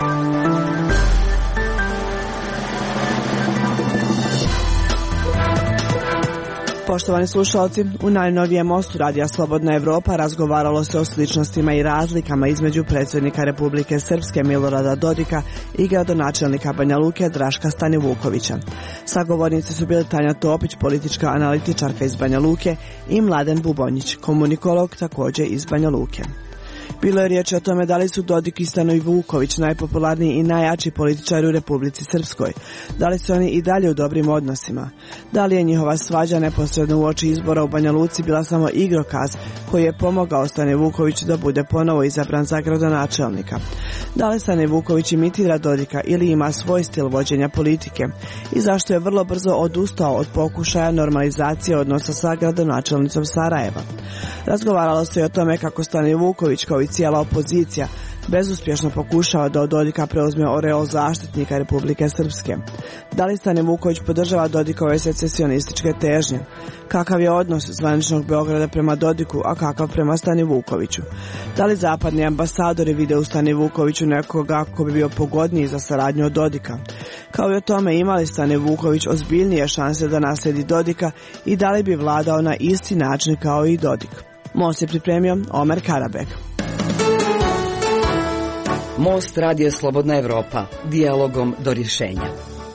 Poštovani slušalci, u najnovijem mostu Radija Slobodna Evropa razgovaralo se o sličnostima i razlikama između predsjednika Republike Srpske Milorada Dodika i gradonačelnika Banja Luke Draška Stanivukovića. Sagovornici su bili Tanja Topić, politička analitičarka iz Banja Luke, i Mladen Bubonjić, komunikolog također iz Banja Luke. Bilo je riječ o tome da li su Dodik i Stanivuković najpopularniji i najjači političari u Republici Srpskoj, da li su oni i dalje u dobrim odnosima, da li je njihova svađa neposredno uoči izbora u Banja Luci bila samo igrokaz koji je pomogao Stanivukoviću da bude ponovo izabran za gradonačelnika, da li Stanivuković imitira Dodika ili ima svoj stil vođenja politike i zašto je vrlo brzo odustao od pokušaja normalizacije odnosa sa gradonačelnicom Sarajeva. Razgovaralo se i o tome kako Stanivuković kao i cijela opozicija bezuspješno pokušava da od Dodika preuzme oreol zaštitnika Republike Srpske. Da li Stanivuković podržava Dodikove secesionističke težnje? Kakav je odnos zvaničnog Beograda prema Dodiku, a kakav prema Stanivukoviću? Da li zapadni ambasadori vide u Stanivukoviću nekoga ko bi bio pogodniji za saradnju od Dodika? Kao i o tome ima li Stanivuković ozbiljnije šanse da nasledi Dodika i da li bi vladao na isti način kao i Dodik? Most je pripremio Omer Karabek. Most Radio Slobodna Evropa. Dijalogom do rješenja.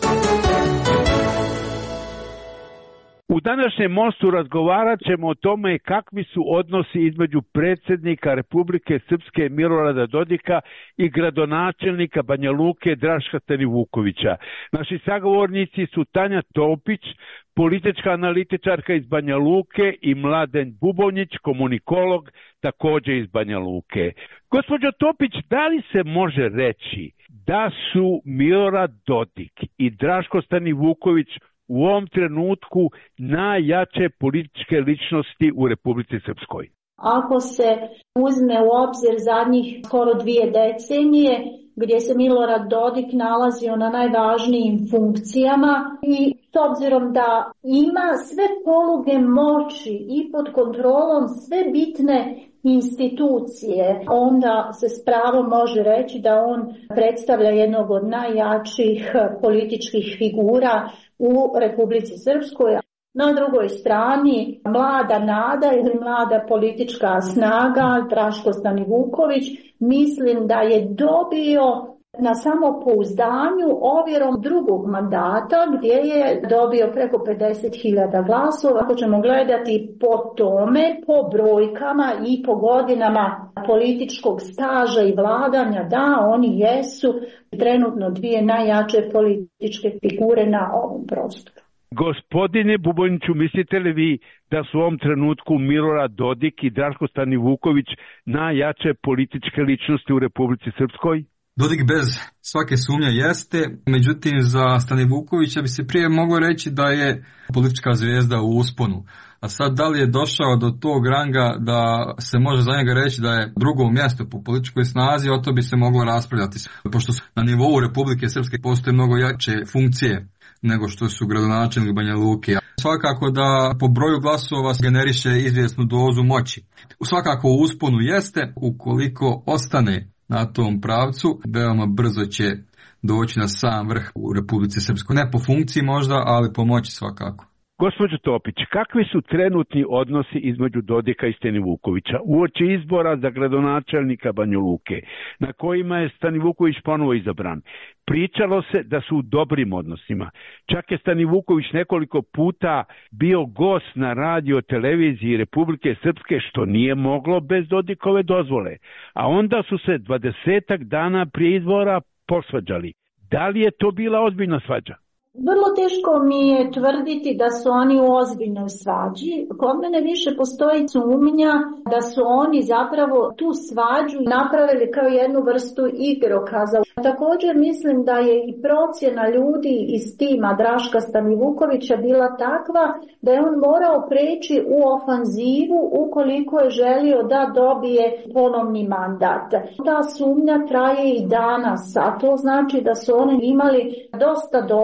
U današnjem mostu razgovarat ćemo o tome kakvi su odnosi između predsjednika Republike Srpske Milorada Dodika i gradonačelnika Banja Luke Draška Stanivukovića. Naši sagovornici su Tanja Topić, politička analitičarka iz Banja Luke, i Mladen Bubonjić, komunikolog također iz Banja Luke. Gospođo Topić, da li se može reći da su Milorad Dodik i Draško Stanivuković u ovom trenutku najjače političke ličnosti u Republici Srpskoj? Ako se uzme u obzir zadnjih skoro 2 decenije, gdje se Milorad Dodik nalazio na najvažnijim funkcijama i s obzirom da ima sve poluge moći i pod kontrolom sve bitne institucije, onda se s pravom može reći da on predstavlja jednog od najjačih političkih figura u Republici Srpskoj. Na drugoj strani mlada nada ili mlada politička snaga Draško Stanivuković, mislim da je dobio na samopouzdanju ovjerom drugog mandata gdje je dobio preko 50.000 glasova. Ako ćemo gledati po tome, po brojkama i po godinama političkog staža i vladanja, da, oni jesu trenutno 2 najjače političke figure na ovom prostoru. Gospodine Bubonjiću, mislite li vi da su u ovom trenutku Milorad Dodik i Draško Stanivuković najjače političke ličnosti u Republici Srpskoj? Dodik bez svake sumnje jeste, međutim za Stanivukovića bi se prije moglo reći da je politička zvijezda u usponu. A sad da li je došao do tog ranga da se može za njega reći da je drugo mjesto po političkoj snazi, o to bi se moglo raspravljati. Pošto na nivou Republike Srpske postoje mnogo jače funkcije nego što su gradonačelnik Banja Luke. Svakako da po broju glasova generiše izvjesnu dozu moći. Svakako u usponu jeste, ukoliko ostane na tom pravcu, veoma brzo će doći na sam vrh u Republici Srpskoj. Ne po funkciji možda, ali po moći svakako. Gospođo Topić, kakvi su trenutni odnosi između Dodika i Stanivukovića uoči izbora za gradonačelnika Banja Luke, na kojima je Stanivuković ponovo izabran? Pričalo se da su u dobrim odnosima. Čak je Stanivuković nekoliko puta bio gost na radio televiziji Republike Srpske, što nije moglo bez Dodikove dozvole. A onda su se 20 dana prije izbora posvađali. Da li je to bila ozbiljna svađa? Vrlo teško mi je tvrditi da su oni u ozbiljnoj svađi. Kod mene više postoji sumnja da su oni zapravo tu svađu napravili kao jednu vrstu igrokaza. Također mislim da je i procjena ljudi iz tima Draška Stanivukovića bila takva da je on morao preći u ofanzivu ukoliko je želio da dobije ponovni mandat. Ta sumnja traje i danas, a to znači da su oni imali dosta dobre odnose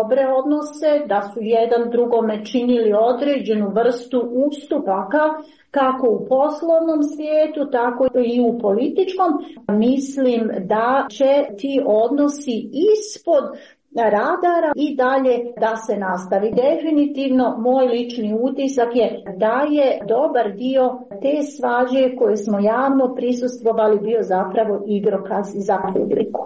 odnose, da su jedan drugome činili određenu vrstu ustupaka, kako u poslovnom svijetu, tako i u političkom. Mislim da će ti odnosi ispod radara i dalje da se nastavi. Definitivno moj lični utisak je da je dobar dio te svađe koje smo javno prisustvovali bio zapravo igrokaz za publiku.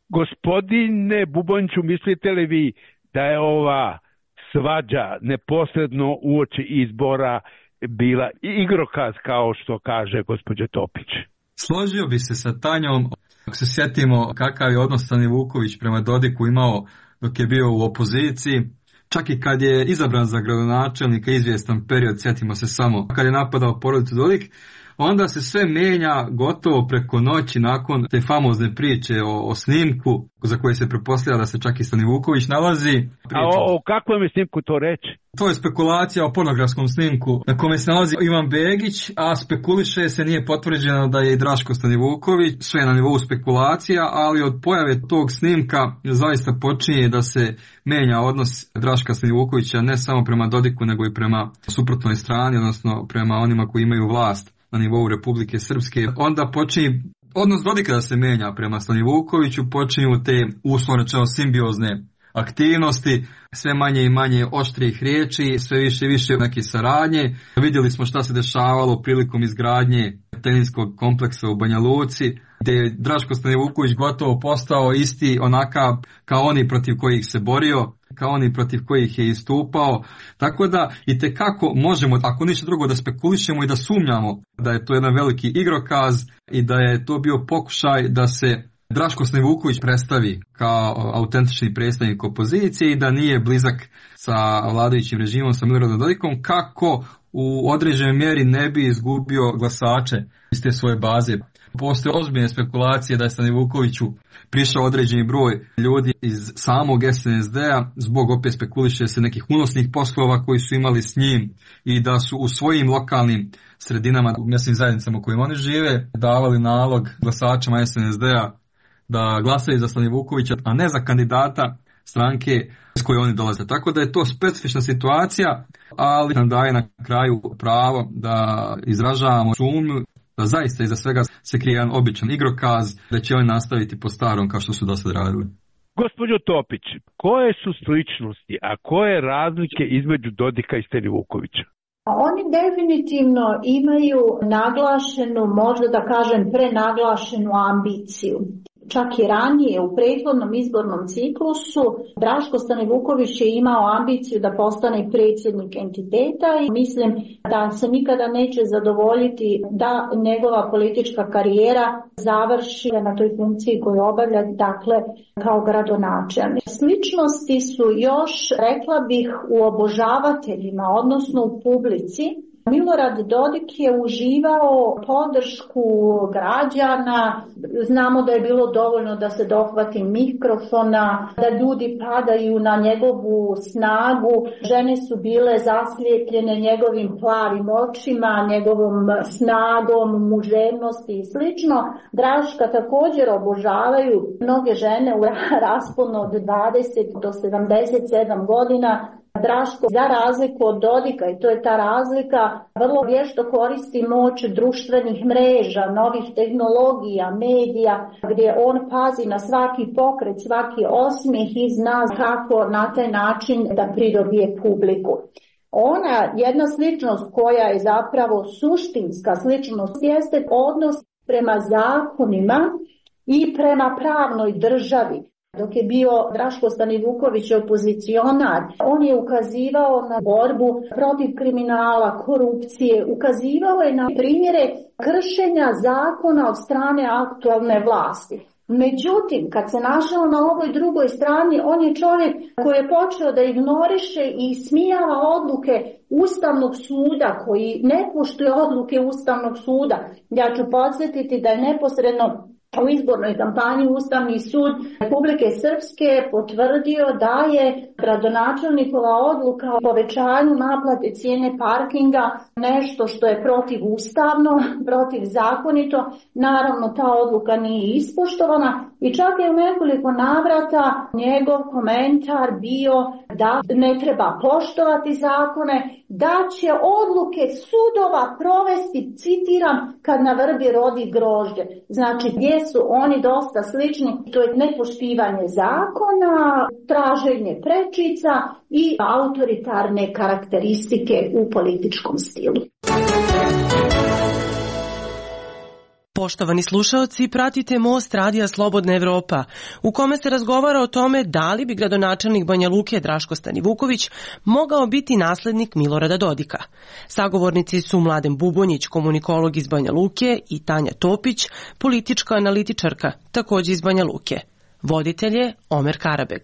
Gospodine Bubončiću, mislite li vi da je ova svađa neposredno uoči izbora bila igrokaz, kao što kaže gospođa Topić? Složio bi se sa Tanjom. Ako se sjetimo kakav je odnos Stani Vuković prema Dodiku imao dok je bio u opoziciji, čak i kad je izabran za gradonačelnika izvjestan period, sjetimo se samo, kad je napadao porodicu Dodik, onda se sve mijenja gotovo preko noći nakon te famozne priče o snimku za koje se pretpostavlja da se čak i Stani Vuković nalazi. A o kakvom je snimku to reći? To je spekulacija o pornografskom snimku na kome se nalazi Ivan Begić, a spekuliše se, nije potvrđeno da je i Draško Stanivuković, sve na nivou spekulacija, ali od pojave tog snimka zaista počinje da se menja odnos Draška Stanivukovića ne samo prema Dodiku, nego i prema suprotnoj strani, odnosno prema onima koji imaju vlast na nivou Republike Srpske. Onda počinje odnos Dodika da se menja prema Stanivukoviću, počinju te uslovno rečeno simbiozne aktivnosti, sve manje i manje oštrih riječi, sve više i više neke saradnje. Vidjeli smo šta se dešavalo prilikom izgradnje teniskog kompleksa u Banja Luci, gdje je Draško Stanivuković gotovo postao isti onakav kao oni protiv kojih se borio, kao oni protiv kojih je istupao. Tako da itekako možemo, ako ništa drugo, da spekulišemo i da sumnjamo da je to jedan veliki igrokaz i da je to bio pokušaj da se Draško Stanivuković predstavi kao autentični predstavnik opozicije i da nije blizak sa vladajućim režimom, sa Miloradom Dodikom, kako u određenoj mjeri ne bi izgubio glasače iz te svoje baze. Postoje ozbiljne spekulacije da je Stanivukoviću prišao određeni broj ljudi iz samog SNSD-a zbog, opet spekuliše se, nekih unosnih poslova koji su imali s njim i da su u svojim lokalnim sredinama, u mjesnim zajednicama u kojima oni žive, davali nalog glasačima SNSD-a da glasaju za Stanivukovića, a ne za kandidata stranke s koje oni dolaze. Tako da je to specifična situacija, ali nam daje na kraju pravo da izražavamo sumnju da zaista iza svega se krije jedan običan igrokaz, da će oni nastaviti po starom kao što su do sad radili. Gospođo Topić, koje su sličnosti, a koje razlike između Dodika i Stanivukovića? Oni definitivno imaju naglašenu, možda da kažem prenaglašenu ambiciju. Čak i ranije u prethodnom izbornom ciklusu Draško Stanivuković je imao ambiciju da postane predsjednik entiteta i mislim da se nikada neće zadovoljiti da njegova politička karijera završi na toj funkciji koju obavlja, dakle kao gradonačelnik. Sličnosti su još, rekla bih, u obožavateljima, odnosno u publici. Milorad Dodik je uživao podršku građana, znamo da je bilo dovoljno da se dohvati mikrofona, da ljudi padaju na njegovu snagu, žene su bile zaslijepljene njegovim plavim očima, njegovom snagom, muževnosti i slično. Draška također obožavaju mnoge žene u rasponu od 20 do 77 godina. Draško, za razliku od Dodika, i to je ta razlika, vrlo vješto koristi moć društvenih mreža, novih tehnologija, medija, gdje on pazi na svaki pokret, svaki osmijeh i zna kako na taj način da pridobije publiku. Ona, jedna sličnost koja je zapravo suštinska sličnost, jeste odnos prema zakonima i prema pravnoj državi. Dok je bio Draško Stanivuković opozicionar, on je ukazivao na borbu protiv kriminala, korupcije, ukazivao je na primjere kršenja zakona od strane aktualne vlasti. Međutim, kad se našao na ovoj drugoj strani, on je čovjek koji je počeo da ignoriše i ismijava odluke Ustavnog suda, koji ne poštuje odluke Ustavnog suda. Ja ću podsjetiti da je neposredno U izbornoj kampanji Ustavni sud Republike Srpske potvrdio da je gradonačelnikova odluka o povećanju naplate cijene parkinga nešto što je protivustavno, protivzakonito. Naravno, ta odluka nije ispoštovana i čak je u nekoliko navrata njegov komentar bio da ne treba poštovati zakone, da će odluke sudova provesti, citiram, kad na vrbi rodi grožđe. Znači, gdje su oni dosta slični, to je nepoštivanje zakona, traženje prečica i autoritarne karakteristike u političkom stilu. Poštovani slušaoci, pratite Most radija Slobodna Evropa, u kome se razgovara o tome da li bi gradonačelnik Banja Luke Draško Stanivuković mogao biti naslednik Milorada Dodika. Sagovornici su Mladen Bubonjić, komunikolog iz Banja Luke, i Tanja Topić, politička analitičarka, također iz Banja Luke. Voditelj je Omer Karabeg.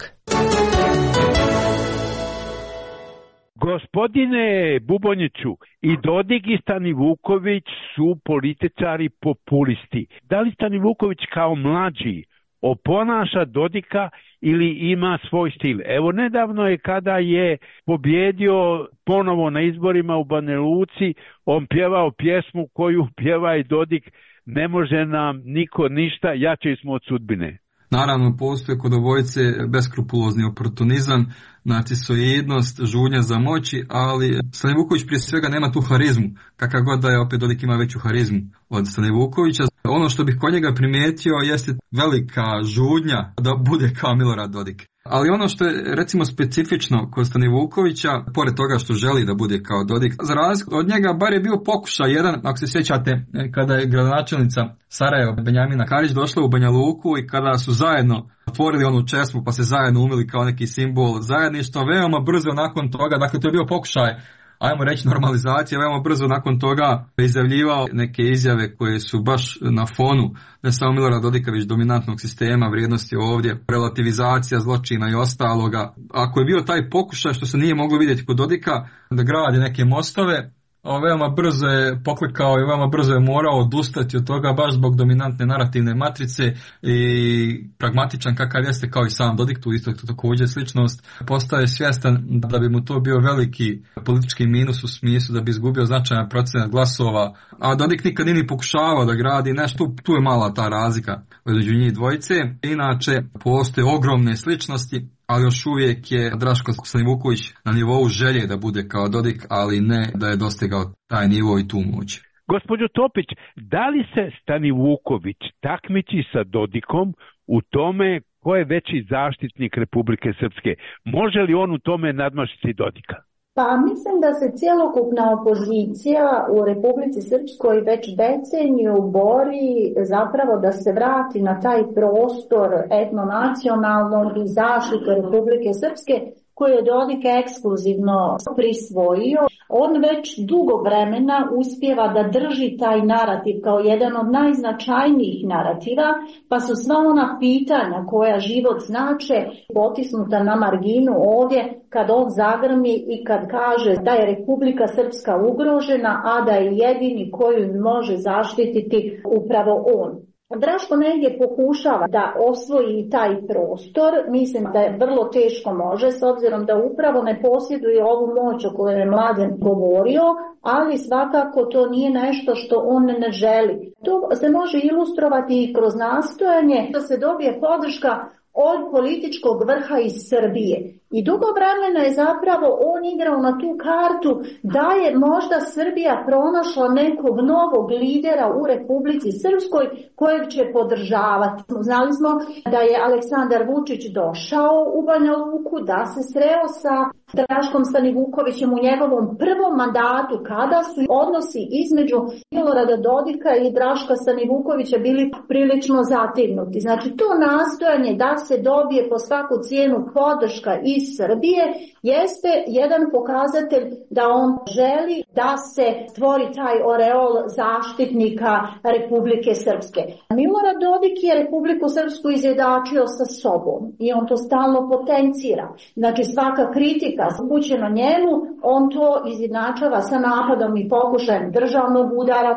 Gospodine Bubonjiću, i Dodik i Stanivuković su političari populisti. Da li Stanivuković kao mlađi oponaša Dodika ili ima svoj stil? Evo, nedavno je kada je pobjedio ponovo na izborima u Banja Luci, on pjevao pjesmu koju pjeva i Dodik: ne može nam niko ništa, jači smo od sudbine. Naravno, postoje kod obojice beskrupulozni oportunizam, narcisoidnost, žudnja za moći, ali Stanivuković prije svega nema tu harizmu. Kakav god da je, opet Dodik ima veću harizmu od Stanivukovića. Ono što bih kod njega primijetio jeste velika žudnja da bude kao Milorad Dodik. Ali ono što je recimo specifično kod Stanivukovića, pored toga što želi da bude kao Dodik, za razliku od njega bar je bio pokušaj jedan, ako se sjećate, kada je gradonačelnica Sarajeva Benjamina Karić došla u Banja Luku i kada su zajedno otvorili onu česmu pa se zajedno umili kao neki simbol zajedništva, veoma brzo nakon toga, dakle to je bio pokušaj, ajmo reći, normalizacija, veoma brzo nakon toga izjavljivao neke izjave koje su baš na fonu ne samo Milorada Dodika, već dominantnog sistema vrijednosti ovdje, relativizacija zločina i ostaloga. Ako je bio taj pokušaj, što se nije moglo vidjeti kod Dodika, da gradi neke mostove, veoma brzo je poklikao i veoma brzo je morao odustati od toga baš zbog dominantne narativne matrice i pragmatičan kakav jeste kao i sam Dodik, tu isto također sličnost, postaje svjestan da bi mu to bio veliki politički minus u smislu da bi izgubio značajan procenat glasova, a Dodik nikad nije pokušavao da gradi nešto, tu je mala ta razlika između njih dvojice. Inače, postoje ogromne sličnosti, ali još uvijek je Draško Stanivuković na nivou želje da bude kao Dodik, ali ne da je dostigao taj nivo i tu moć. Gospođo Topić, da li se Stanivuković takmiči sa Dodikom u tome ko je veći zaštitnik Republike Srpske? Može li on u tome nadmašiti Dodika? Pa mislim da se cjelokupna opozicija u Republici Srpskoj već deceniju bori zapravo da se vrati na taj prostor etnonacionalnog i zaštite Republike Srpske koje je Dodik ekskluzivno prisvojio. On već dugo vremena uspijeva da drži taj narativ kao jedan od najznačajnijih narativa, pa su sva ona pitanja koja život znače potisnuta na marginu ovdje kad on zagrmi i kad kaže da je Republika Srpska ugrožena, a da je jedini koju može zaštititi upravo on. Draško negdje pokušava da osvoji taj prostor, mislim da je vrlo teško može, s obzirom da upravo ne posjeduje ovu moć o kojoj je Mladen govorio, ali svakako to nije nešto što on ne želi. To se može ilustrovati i kroz nastojanje da se dobije podrška od političkog vrha iz Srbije. I dugo vremena je zapravo on igrao na tu kartu da je možda Srbija pronašla nekog novog lidera u Republici Srpskoj kojeg će podržavati. Znali smo da je Aleksandar Vučić došao u Banja Luku, da se sreo sa Draškom Stanivukovićem u njegovom prvom mandatu kada su odnosi između Milorada Dodika i Draška Stanivukovića bili prilično zategnuti. Znači to nastojanje da se dobije po svaku cijenu podrška iz Srbije jeste jedan pokazatelj da on želi da se stvori taj oreol zaštitnika Republike Srpske. Milorad Dodik je Republiku Srpsku izjedačio sa sobom i on to stalno potencira. Znači svaka kritika politika upućena njemu, on to izjednačava sa napadom i pokušajem državnog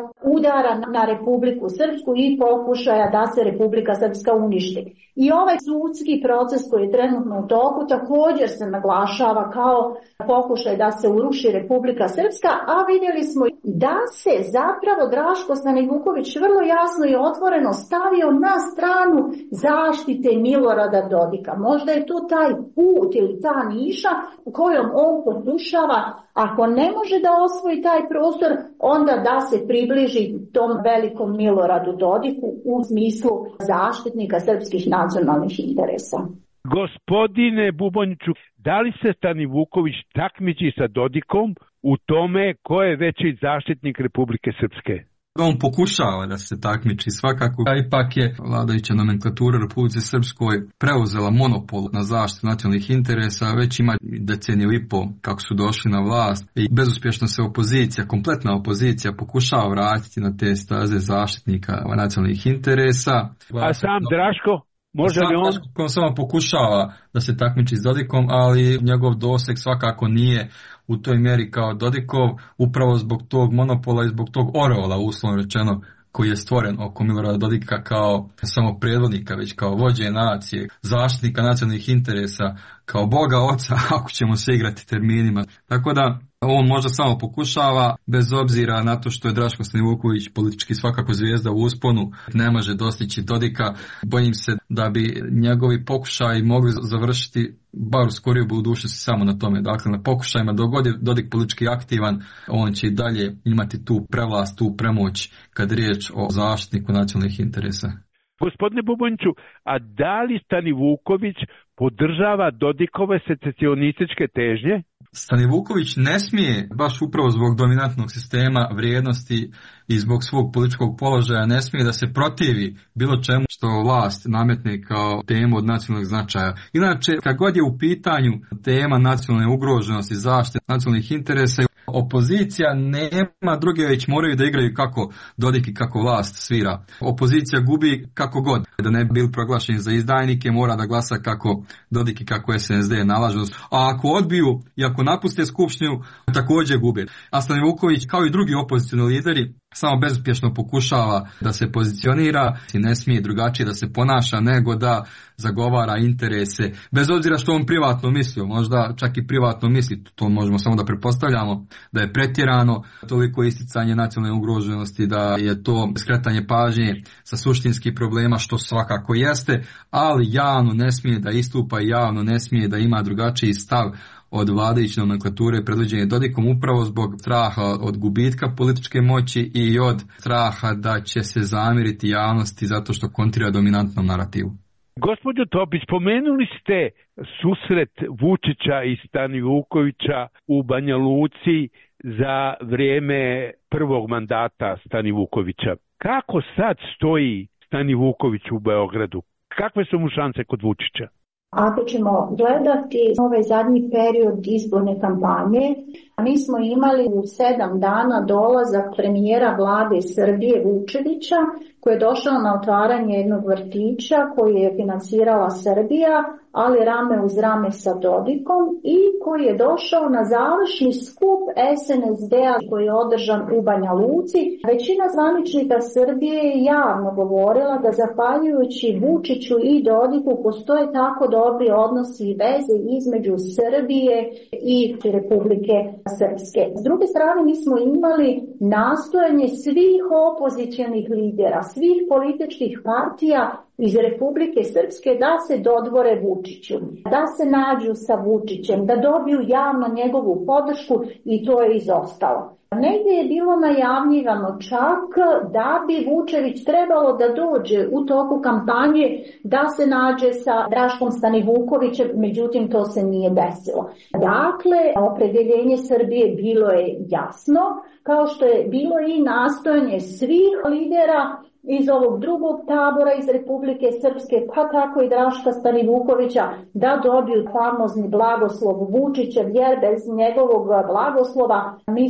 udara na Republiku Srpsku i pokušaja da se Republika Srpska uništi. I ovaj sudski proces koji je trenutno u toku također se naglašava kao pokušaj da se uruši Republika Srpska, a vidjeli smo da se zapravo Draško Stanivuković vrlo jasno i otvoreno stavio na stranu zaštite Milorada Dodika. Možda je to taj put ili ta niša u kojom on pokušava, ako ne može da osvoji taj prostor, onda da se približi tom velikom Miloradu Dodiku u smislu zaštitnika srpskih nacionalnih interesa. Gospodine Bubonjiću, da li se Stanivuković takmiči sa Dodikom u tome ko je veći zaštitnik Republike Srpske? On pokušava da se takmiči svakako, a ipak je vladajuća nomenklatura Republike Srpskoj preuzela monopol na zaštitu nacionalnih interesa, već ima deceniju i pol kako su došli na vlast i bezuspješno se kompletna opozicija pokušava vratiti na te staze zaštitnika nacionalnih interesa. A sam Draško? Može li on samo pokušava da se takmiči s Dodikom, ali njegov doseg svakako nije u toj mjeri kao Dodikov, upravo zbog tog monopola i zbog tog oreola, uslovno rečeno, koji je stvoren oko Milorada Dodika kao samo predvodnika, već kao vođe nacije, zaštitnika nacionalnih interesa, kao Boga oca, ako ćemo se igrati terminima. Tako da on možda samo pokušava, bez obzira na to što je Draško Stanivuković politički svakako zvijezda u usponu, ne može dostići Dodika. Bojim se da bi njegovi pokušaji mogli završiti bar u skoriju budućnosti samo na tome. Dakle, na pokušajima dok god je Dodik politički aktivan, on će i dalje imati tu prevlast, tu premoć kad je riječ o zaštitniku nacionalnih interesa. Gospodine Bubonjiću, a da li Stanivuković podržava Dodikove secesionističke težnje? Stanivuković ne smije, baš upravo zbog dominantnog sistema vrijednosti i zbog svog političkog položaja, ne smije da se protivi bilo čemu što vlast nametne kao temu od nacionalnog značaja. Inače, kad god je u pitanju tema nacionalne ugroženosti, zaštite nacionalnih interesa, opozicija nema druge, već moraju da igraju kako Dodik i kako vlast svira. Opozicija gubi kako god. Da ne bi bili proglašeni za izdajnike, mora da glasa kako Dodik i kako SNSD nalažu. A ako odbiju i ako napuste skupštinu, također gube. A Stanivuković, kao i drugi opozicioni lideri, samo bezuspješno pokušava da se pozicionira i ne smije drugačije da se ponaša nego da zagovara interese, bez obzira što on privatno mislio, možda čak i privatno misli, to možemo samo da pretpostavljamo da je pretjerano, toliko isticanje nacionalne ugroženosti, da je to skretanje pažnje sa suštinskih problema, što svakako jeste, ali javno ne smije da istupa i javno ne smije da ima drugačiji stav od vladajuće nomenklature predvođene Dodikom, upravo zbog straha od gubitka političke moći i od straha da će se zamiriti javnosti zato što kontrira dominantnom narativu. Gospođo Topić, pomenuli ste susret Vučića i Stanivukovića u Banja Luci za vrijeme prvog mandata Stanivukovića. Kako sad stoji Stanivuković u Beogradu? Kakve su mu šanse kod Vučića? Ako ćemo gledati ovaj zadnji period izborne kampanje, mi smo imali u 7 dana dolazak premijera vlade Srbije Vučevića, koji je došao na otvaranje jednog vrtića koji je finansirala Srbija, ali rame uz rame sa Dodikom, i koji je došao na završni skup SNSD-a koji je održan u Banja Luci. Većina zvaničnika Srbije je javno govorila da zahvaljujući Vučiću i Dodiku postoje tako dobri odnosi i veze između Srbije i Republike Srpske. S druge strane, mi smo imali nastojanje svih opozicionih lidera, svih političkih partija iz Republike Srpske da se dodvore Vučiću, da se nađu sa Vučićem, da dobiju javno njegovu podršku, i to je izostalo. Negdje je bilo najavljivano čak da bi Vučević trebalo da dođe u toku kampanje da se nađe sa Draškom Stanivukovićem, međutim to se nije desilo. Dakle, opredjeljenje Srbije bilo je jasno, kao što je bilo i nastojanje svih lidera iz ovog drugog tabora iz Republike Srpske, pa tako i Draška Stanivukovića, da dobiju famozni blagoslov Vučića, jer bez njegovog blagoslova mislili su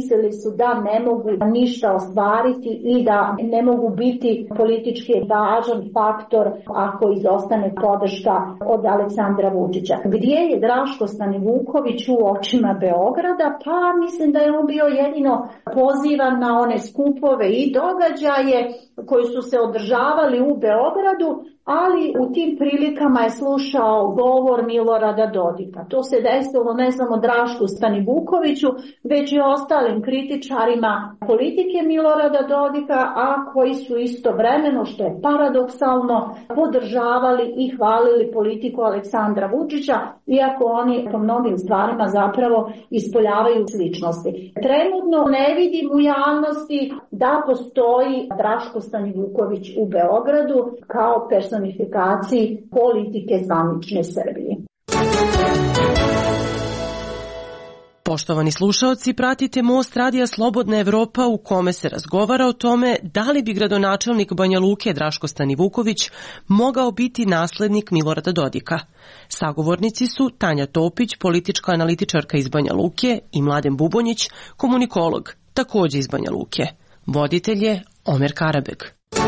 su da ne mogu ništa ostvariti i da ne mogu biti politički važan faktor ako izostane podrška od Aleksandra Vučića. Gdje je Draško Stanivuković u očima Beograda? Pa mislim da je on bio jedino pozivan na one skupove i događaje koji su se održavali u Beogradu, ali u tim prilikama je slušao govor Milorada Dodika. To se desilo ne samo Drašku Stanivukoviću, već i ostalim kritičarima politike Milorada Dodika, a koji su istovremeno, što je paradoksalno, podržavali i hvalili politiku Aleksandra Vučića, iako oni po mnogim stvarima zapravo ispoljavaju sličnosti. Trenutno ne vidim u javnosti da postoji Draško Stanivuković u Beogradu kao personifikaciji politike zvanične Srbije. Poštovani slušaoci, pratite Most radija Slobodna Evropa u kome se razgovara o tome da li bi gradonačelnik Banja Luke Draško Stanivuković mogao biti naslednik Milorada Dodika. Sagovornici su Tanja Topić, politička analitičarka iz Banja Luke, i Mladen Bubonjić, komunikolog, takođe iz Banja Luke. Voditelj je Omer Karabeg.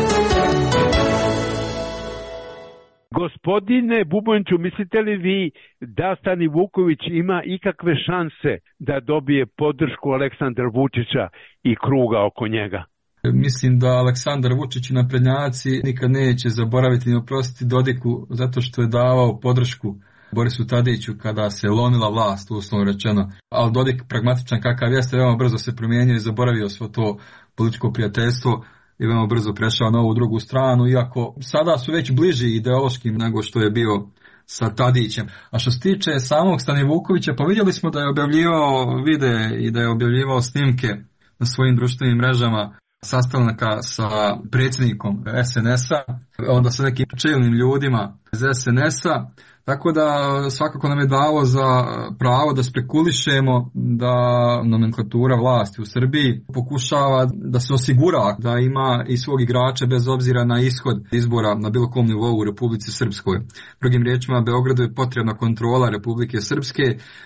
Gospodine Bubonjiću, mislite li vi da Stanivuković ima ikakve šanse da dobije podršku Aleksandra Vučića i kruga oko njega? Mislim da Aleksandar Vučić i naprednjaci nikad neće zaboraviti ni oprostiti Dodiku zato što je davao podršku Borisu Tadiću kada se lomila vlast, uslovno rečeno. Ali Dodik, pragmatičan kakav jeste, veoma brzo se promijenio i zaboravio svo to političko prijateljstvo i veoma brzo prešao na ovu drugu stranu, iako sada su već bliži ideološkim nego što je bio sa Tadićem. A što se tiče samog Stanivukovića, pa vidjeli smo da je objavljivao videe i da je objavljivao snimke na svojim društvenim mrežama sastanaka sa predsjednikom SNS-a, onda sa nekim čelnim ljudima iz SNS-a, tako da svakako nam je dalo za pravo da spekulišemo da nomenklatura vlasti u Srbiji pokušava da se osigura da ima i svog igrača bez obzira na ishod izbora na bilo kom nivou u Republici Srpskoj. Drugim riječima, Beogradu je potrebna kontrola Republike Srpske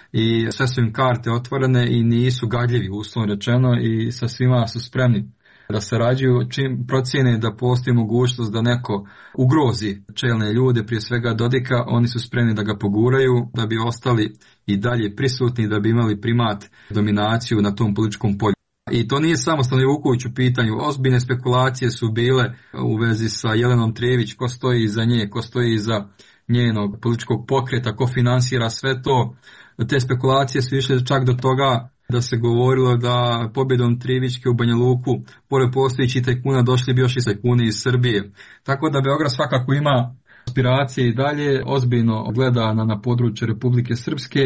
i sve su im karte otvorene i nisu gadljivi, uslovno rečeno, i sa svima su spremni da sarađuju čim procijene da postoji mogućnost da neko ugrozi čelne ljude, prije svega Dodika, oni su spremni da ga poguraju, da bi ostali i dalje prisutni, da bi imali primat, dominaciju na tom političkom polju. I to nije samo Stanivuković u pitanju, ozbiljne spekulacije su bile u vezi sa Jelenom Trević, ko stoji iza nje, ko stoji iza njenog političkog pokreta, ko finansira sve to. Te spekulacije su išle čak do toga da se govorilo da pobjedom Trivićke u Banja Luku, pored postojećih tajkuna, došli bi još i tajkuni iz Srbije. Tako da Beograd svakako ima aspiracije i dalje, ozbiljno gleda na područje Republike Srpske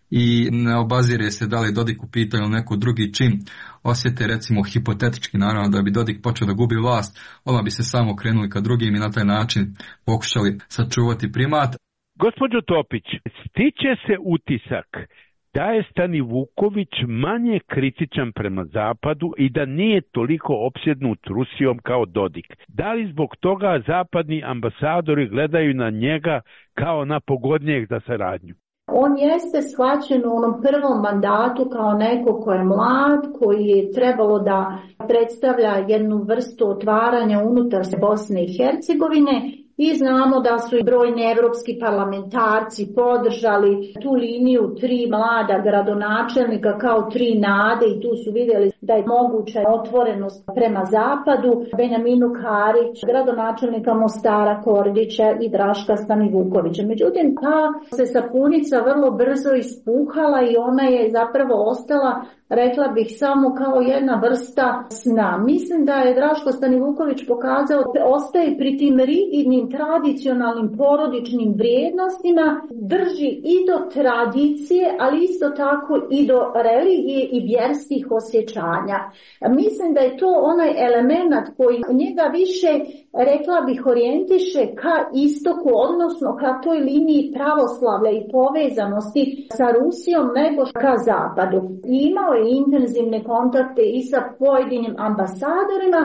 i ne obazire se da li Dodik u pitanju neko drugi čin osjete, recimo hipotetički naravno, da bi Dodik počeo da gubi vlast, odmah bi se samo krenuli ka drugim i na taj način pokušali sačuvati primat. Gospođo Topić, stiče se utisak da je Stanivuković manje kritičan prema Zapadu i da nije toliko opsjednut Rusijom kao Dodik. Da li zbog toga zapadni ambasadori gledaju na njega kao na pogodnijeg za saradnju? On jeste shvaćen u onom prvom mandatu kao neko ko je mlad, koji je trebalo da predstavlja jednu vrstu otvaranja unutar Bosne i Hercegovine. I znamo da su i brojni evropski parlamentarci podržali tu liniju 3 mlada gradonačelnika kao 3 nade i tu su vidjeli da je moguća otvorenost prema zapadu. Benjaminu Karić, gradonačelnika Mostara Kordića i Draška Stanivukovića. Međutim, ta se sapunica vrlo brzo ispuhala i ona je zapravo ostala, rekla bih, samo kao jedna vrsta sna. Mislim da je Draško Stanivuković pokazao da ostaje pri tim rigidnim tradicionalnim porodičnim vrijednostima, drži i do tradicije, ali isto tako i do religije i vjerskih osjećanja. Mislim da je to onaj element koji njega više, rekla bih, orijentiše ka istoku, odnosno ka toj liniji pravoslavlja i povezanosti sa Rusijom nego ka zapadu. I imao je intenzivne kontakte i sa pojedinim ambasadorima,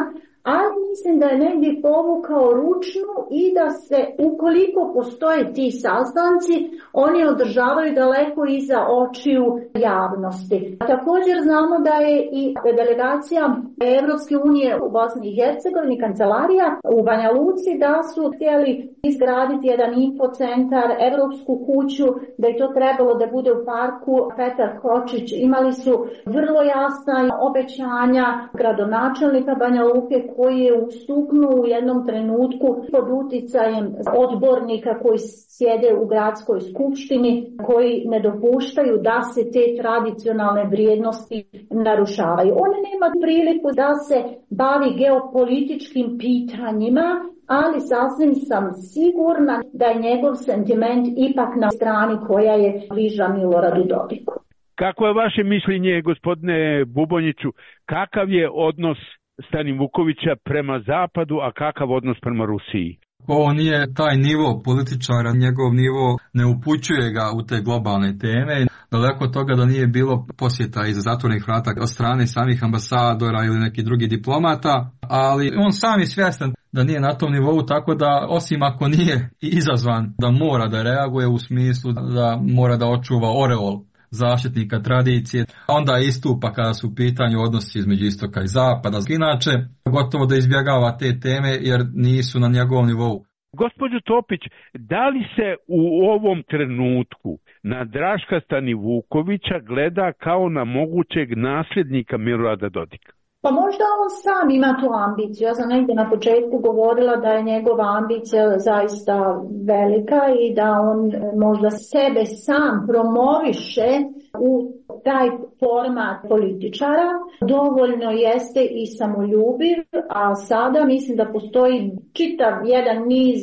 ali mislim da je negdje povukao ručnu i da se, ukoliko postoje ti sastanci, oni održavaju daleko iza očiju javnosti. Također znamo da je i delegacija Evropske unije u Bosni i Hercegovini, kancelarija u Banja Luci, da su htjeli izgraditi jedan infocentar, Evropsku kuću, da je to trebalo da bude u parku Petar Kočić. Imali su vrlo jasna obećanja gradonačelnika Banja Luke, koji je ustuknuo u jednom trenutku pod uticajem odbornika koji sjede u gradskoj skupštini, koji ne dopuštaju da se te tradicionalne vrijednosti narušavaju. On nema priliku da se bavi geopolitičkim pitanjima, ali sasvim sam sigurna da je njegov sentiment ipak na strani koja je bliža Miloradu Dodiku. Kako je vaše mišljenje, gospodine Bubonjiću, kakav je odnos Stanivukovića prema Zapadu, a kakav odnos prema Rusiji? Ovo nije taj nivo političara, njegov nivo ne upućuje ga u te globalne teme. Daleko od toga da nije bilo posjeta iza zatvorenih vrata od strane samih ambasadora ili nekih drugih diplomata, ali on sam je svjestan da nije na tom nivou, tako da osim ako nije izazvan da mora da reaguje u smislu da mora da očuva oreol zaštitnika tradicije, onda istupa kada su u pitanju odnosi između istoka i zapada. Inače, gotovo da izbjegava te teme jer nisu na njegovom nivou. Gospođo Topić, da li se u ovom trenutku na Draška Stanivukovića gleda kao na mogućeg nasljednika Milorada Dodika? Pa možda on sam ima tu ambiciju. Ja sam negdje na početku govorila da je njegova ambicija zaista velika i da on možda sebe sam promoviše u taj format političara. Dovoljno jeste i samoljubiv, a sada mislim da postoji čitav jedan niz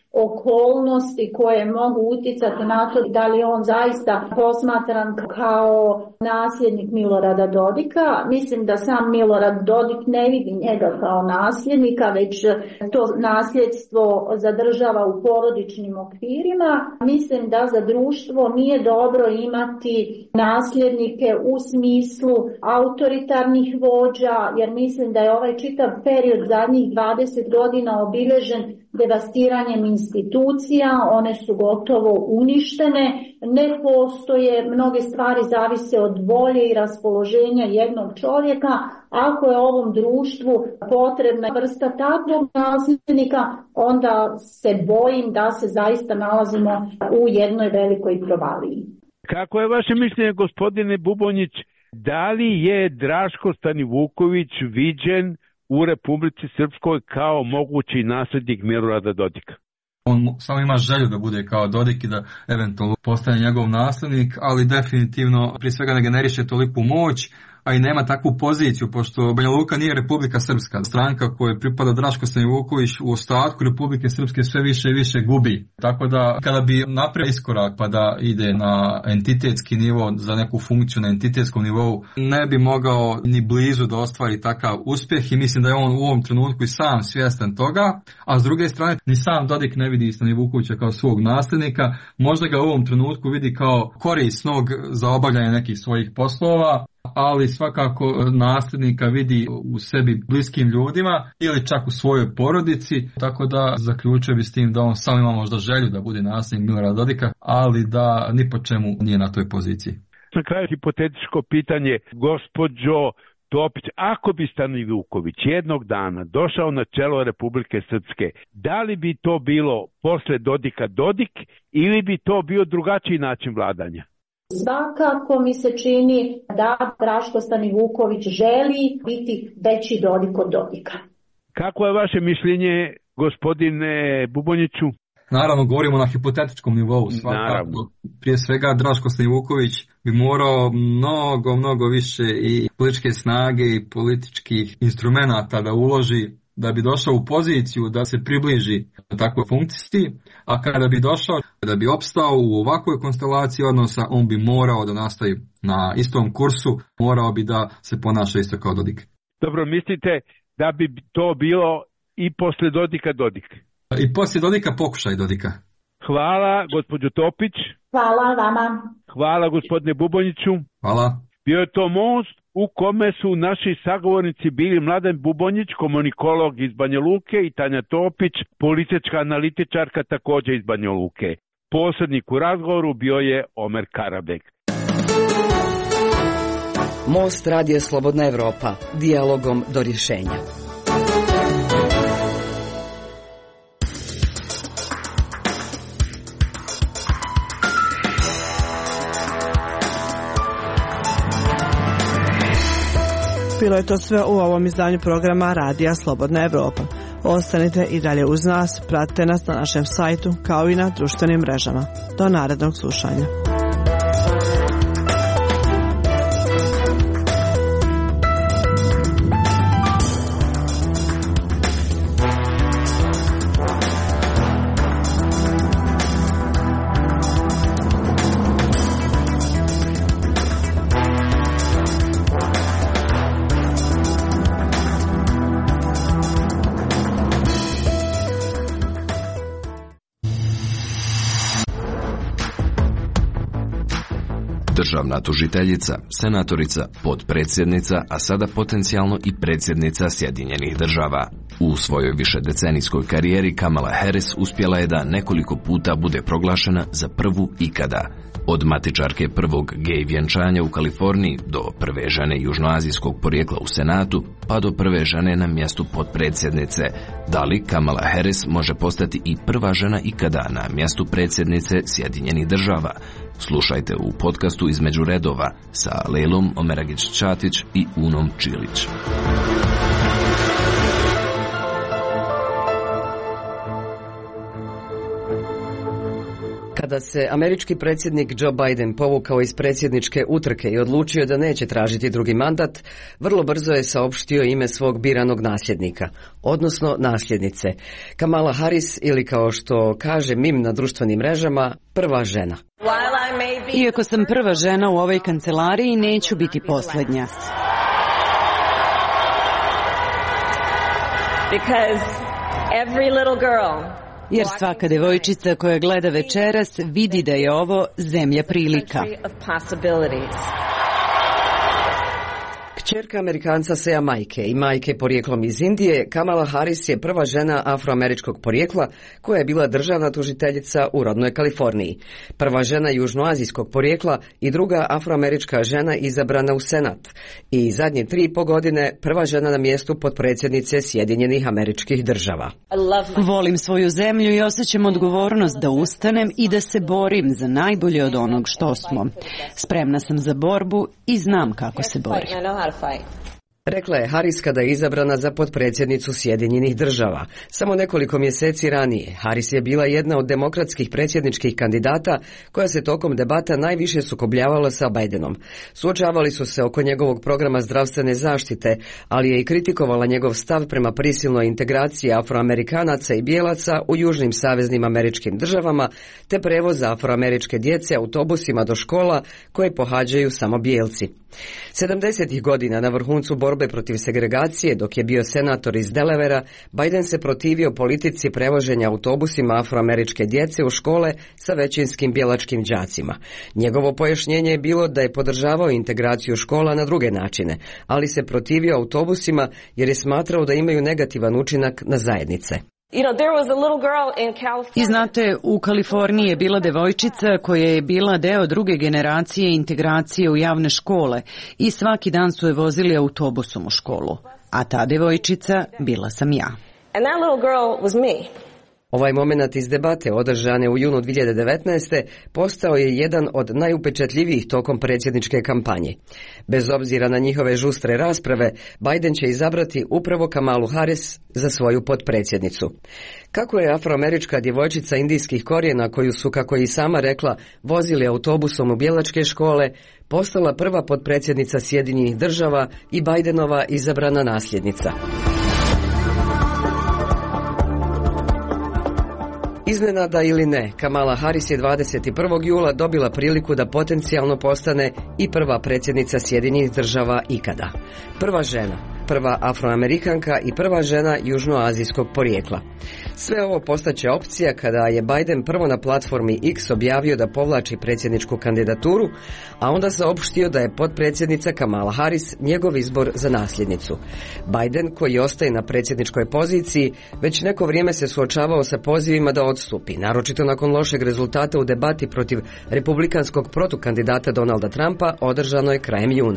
okolnosti koje mogu utjecati na to da li on zaista posmatran kao nasljednik Milorada Dodika. Mislim da sam Milorad Dodik ne vidi njega kao nasljednika, već to nasljedstvo zadržava u porodičnim okvirima. Mislim da za društvo nije dobro imati nasljednike u smislu autoritarnih vođa, jer mislim da je ovaj čitav period zadnjih 20 godina obilježen devastiranjem institucija, one su gotovo uništene, ne postoje, mnoge stvari zavise od volje i raspoloženja jednog čovjeka. Ako je ovom društvu potrebna vrsta takvog nasljednika, onda se bojim da se zaista nalazimo u jednoj velikoj provaliji. Kako je vaše mišljenje, gospodine Bubonjić, da li je Draško Stanivuković viđen u Republici Srpskoj kao mogući nasljednik Milorada Dodika? On samo ima želju da bude kao Dodik i da eventualno postane njegov nasljednik, ali definitivno prije svega ne generiše toliku moć, a i nema takvu poziciju, pošto Banja Luka nije Republika Srpska. Stranka kojoj pripada Draško Stanivuković u ostatku Republike Srpske sve više i više gubi. Tako da kada bi napravio iskorak pa da ide na entitetski nivo, za neku funkciju na entitetskom nivou, ne bi mogao ni blizu da ostvari takav uspjeh i mislim da je on u ovom trenutku i sam svjestan toga, a s druge strane ni sam Dodik ne vidi Stanivukovića kao svog nasljednika, možda ga u ovom trenutku vidi kao korisnog za obavljanje nekih svojih poslova, ali svakako nasljednika vidi u sebi bliskim ljudima ili čak u svojoj porodici, tako da zaključio bi s tim da on sam ima možda želju da bude nasljednik Milorada Dodika, ali da ni po čemu nije na toj poziciji. Na kraju hipotetičko pitanje, gospođo Topić, ako bi Stanivuković jednog dana došao na čelo Republike Srpske, da li bi to bilo posle Dodika Dodik ili bi to bio drugačiji način vladanja? Svakako mi se čini da Draško Stanivuković želi biti veći Dodik od Dodika. Kako je vaše mišljenje, gospodine Bubonjiću? Naravno, govorimo na hipotetičkom nivou. Svakako, prije svega Draško Stanivuković bi morao mnogo više i političke snage i političkih instrumenata da uloži da bi došao u poziciju da se približi takvoj funkciji, a kada bi došao, da bi opstao u ovakvoj konstelaciji odnosa, on bi morao da nastavi na istom kursu, morao bi da se ponaša isto kao Dodik. Dobro, mislite da bi to bilo i posle Dodika Dodik? I poslije Dodika pokušaj Dodika. Hvala, gospođo Topić. Hvala vama. Hvala, gospodine Bubonjiću. Hvala. Bio je to Most, u kome su naši sagovornici bili Mladen Bubonjić, komunikolog iz Banja Luke, i Tanja Topić, politička analitičarka također iz Banja Luke. Posrednik u razgovoru bio je Omer Karabek. Most radija Slobodna Evropa, dijalogom do rješenja. Bilo je to sve u ovom izdanju programa Radija Slobodna Evropa. Ostanite i dalje uz nas, pratite nas na našem sajtu kao i na društvenim mrežama. Do narednog slušanja. Državna tužiteljica, senatorica, potpredsjednica, a sada potencijalno i predsjednica Sjedinjenih Država. U svojoj višedecenijskoj karijeri Kamala Harris uspjela je da nekoliko puta bude proglašena za prvu ikada. Od matičarke prvog gej vjenčanja u Kaliforniji do prve žene južnoazijskog porijekla u Senatu, pa do prve žene na mjestu potpredsjednice. Da li Kamala Harris može postati i prva žena ikada na mjestu predsjednice Sjedinjenih Država? Slušajte u podcastu Između redova sa Lejlom Omeragić-Čatić i Unom Čilić. Kada se američki predsjednik Joe Biden povukao iz predsjedničke utrke i odlučio da neće tražiti drugi mandat, vrlo brzo je saopštio ime svog biranog nasljednika, odnosno nasljednice, Kamala Harris, ili kao što kaže mim na društvenim mrežama, prva žena. Iako sam prva žena u ovoj kancelariji, neću biti posljednja. Jer svaka devojčica koja gleda večeras vidi da je ovo zemlja prilika. Kćerka Amerikanca Sea Majke i majke porijeklom iz Indije, Kamala Harris je prva žena afroameričkog porijekla koja je bila državna tužiteljica u rodnoj Kaliforniji. Prva žena južnoazijskog porijekla i druga afroamerička žena izabrana u Senat. I zadnje 3,5 godine prva žena na mjestu potpredsjednice Sjedinjenih Američkih Država. Volim svoju zemlju i osjećam odgovornost da ustanem i da se borim za najbolje od onog što smo. Spremna sam za borbu i znam kako se bori. Rekla je Harris kada je izabrana za potpredsjednicu Sjedinjenih Država. Samo nekoliko mjeseci ranije Harris je bila jedna od demokratskih predsjedničkih kandidata koja se tokom debata najviše sukobljavala sa Bidenom. Suočavali su se oko njegovog programa zdravstvene zaštite, ali je i kritikovala njegov stav prema prisilnoj integraciji afroamerikanaca i bijelaca u južnim saveznim američkim državama, te prevoza afroameričke djece autobusima do škola koje pohađaju samo bijelci. 70. godina na vrhuncu borbe protiv segregacije, dok je bio senator iz Delawarea, Biden se protivio politici prevoženja autobusima afroameričke djece u škole sa većinskim bijelačkim đacima. Njegovo pojašnjenje je bilo da je podržavao integraciju škola na druge načine, ali se protivio autobusima jer je smatrao da imaju negativan učinak na zajednice. I znate, u Kaliforniji je bila devojčica koja je bila deo druge generacije integracije u javne škole i svaki dan su je vozili autobusom u školu. A ta devojčica bila sam ja. Ovaj moment iz debate održane u junu 2019. postao je jedan od najupečatljivijih tokom predsjedničke kampanje. Bez obzira na njihove žustre rasprave, Biden će izabrati upravo Kamalu Harris za svoju potpredsjednicu. Kako je afroamerička djevojčica indijskih korijena, koju su, kako je i sama rekla, vozili autobusom u bijelačke škole, postala prva potpredsjednica Sjedinjenih Država i Bidenova izabrana nasljednica. Iznenada ili ne, Kamala Harris je 21. jula dobila priliku da potencijalno postane i prva predsjednica Sjedinjenih Država ikada. Prva žena, prva afroamerikanka i prva žena južnoazijskog porijekla. Sve ovo postaće opcija kada je Biden prvo na platformi X objavio da povlači predsjedničku kandidaturu, a onda saopštio da je potpredsjednica Kamala Harris njegov izbor za nasljednicu. Biden, koji ostaje na predsjedničkoj poziciji, već neko vrijeme se suočavao sa pozivima da odstupi, naročito nakon lošeg rezultata u debati protiv republikanskog protukandidata Donalda Trumpa održanoj krajem juna.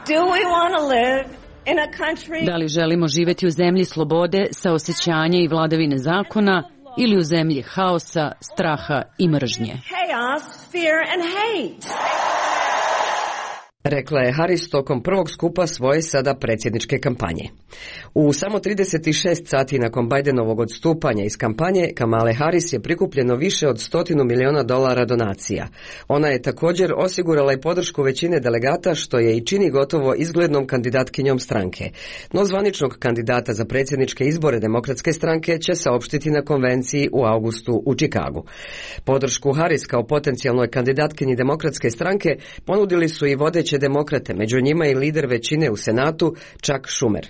Da li želimo živjeti u zemlji slobode, saosećanja i vladavine zakona ili u zemlji haosa, straha i mržnje? Rekla je Harris tokom prvog skupa svoje sada predsjedničke kampanje. U samo 36 sati nakon Bidenovog odstupanja iz kampanje, Kamale Harris je prikupljeno više od $100 miliona donacija. Ona je također osigurala i podršku većine delegata, što je i čini gotovo izglednom kandidatkinjom stranke. No zvaničnog kandidata za predsjedničke izbore Demokratske stranke će saopštiti na konvenciji u avgustu u Čikagu. Podršku Harris kao potencijalnoj kandidatkinji Demokratske stranke ponudili su i vodeće demokrate, među njima i lider većine u Senatu, Chuck Schumer.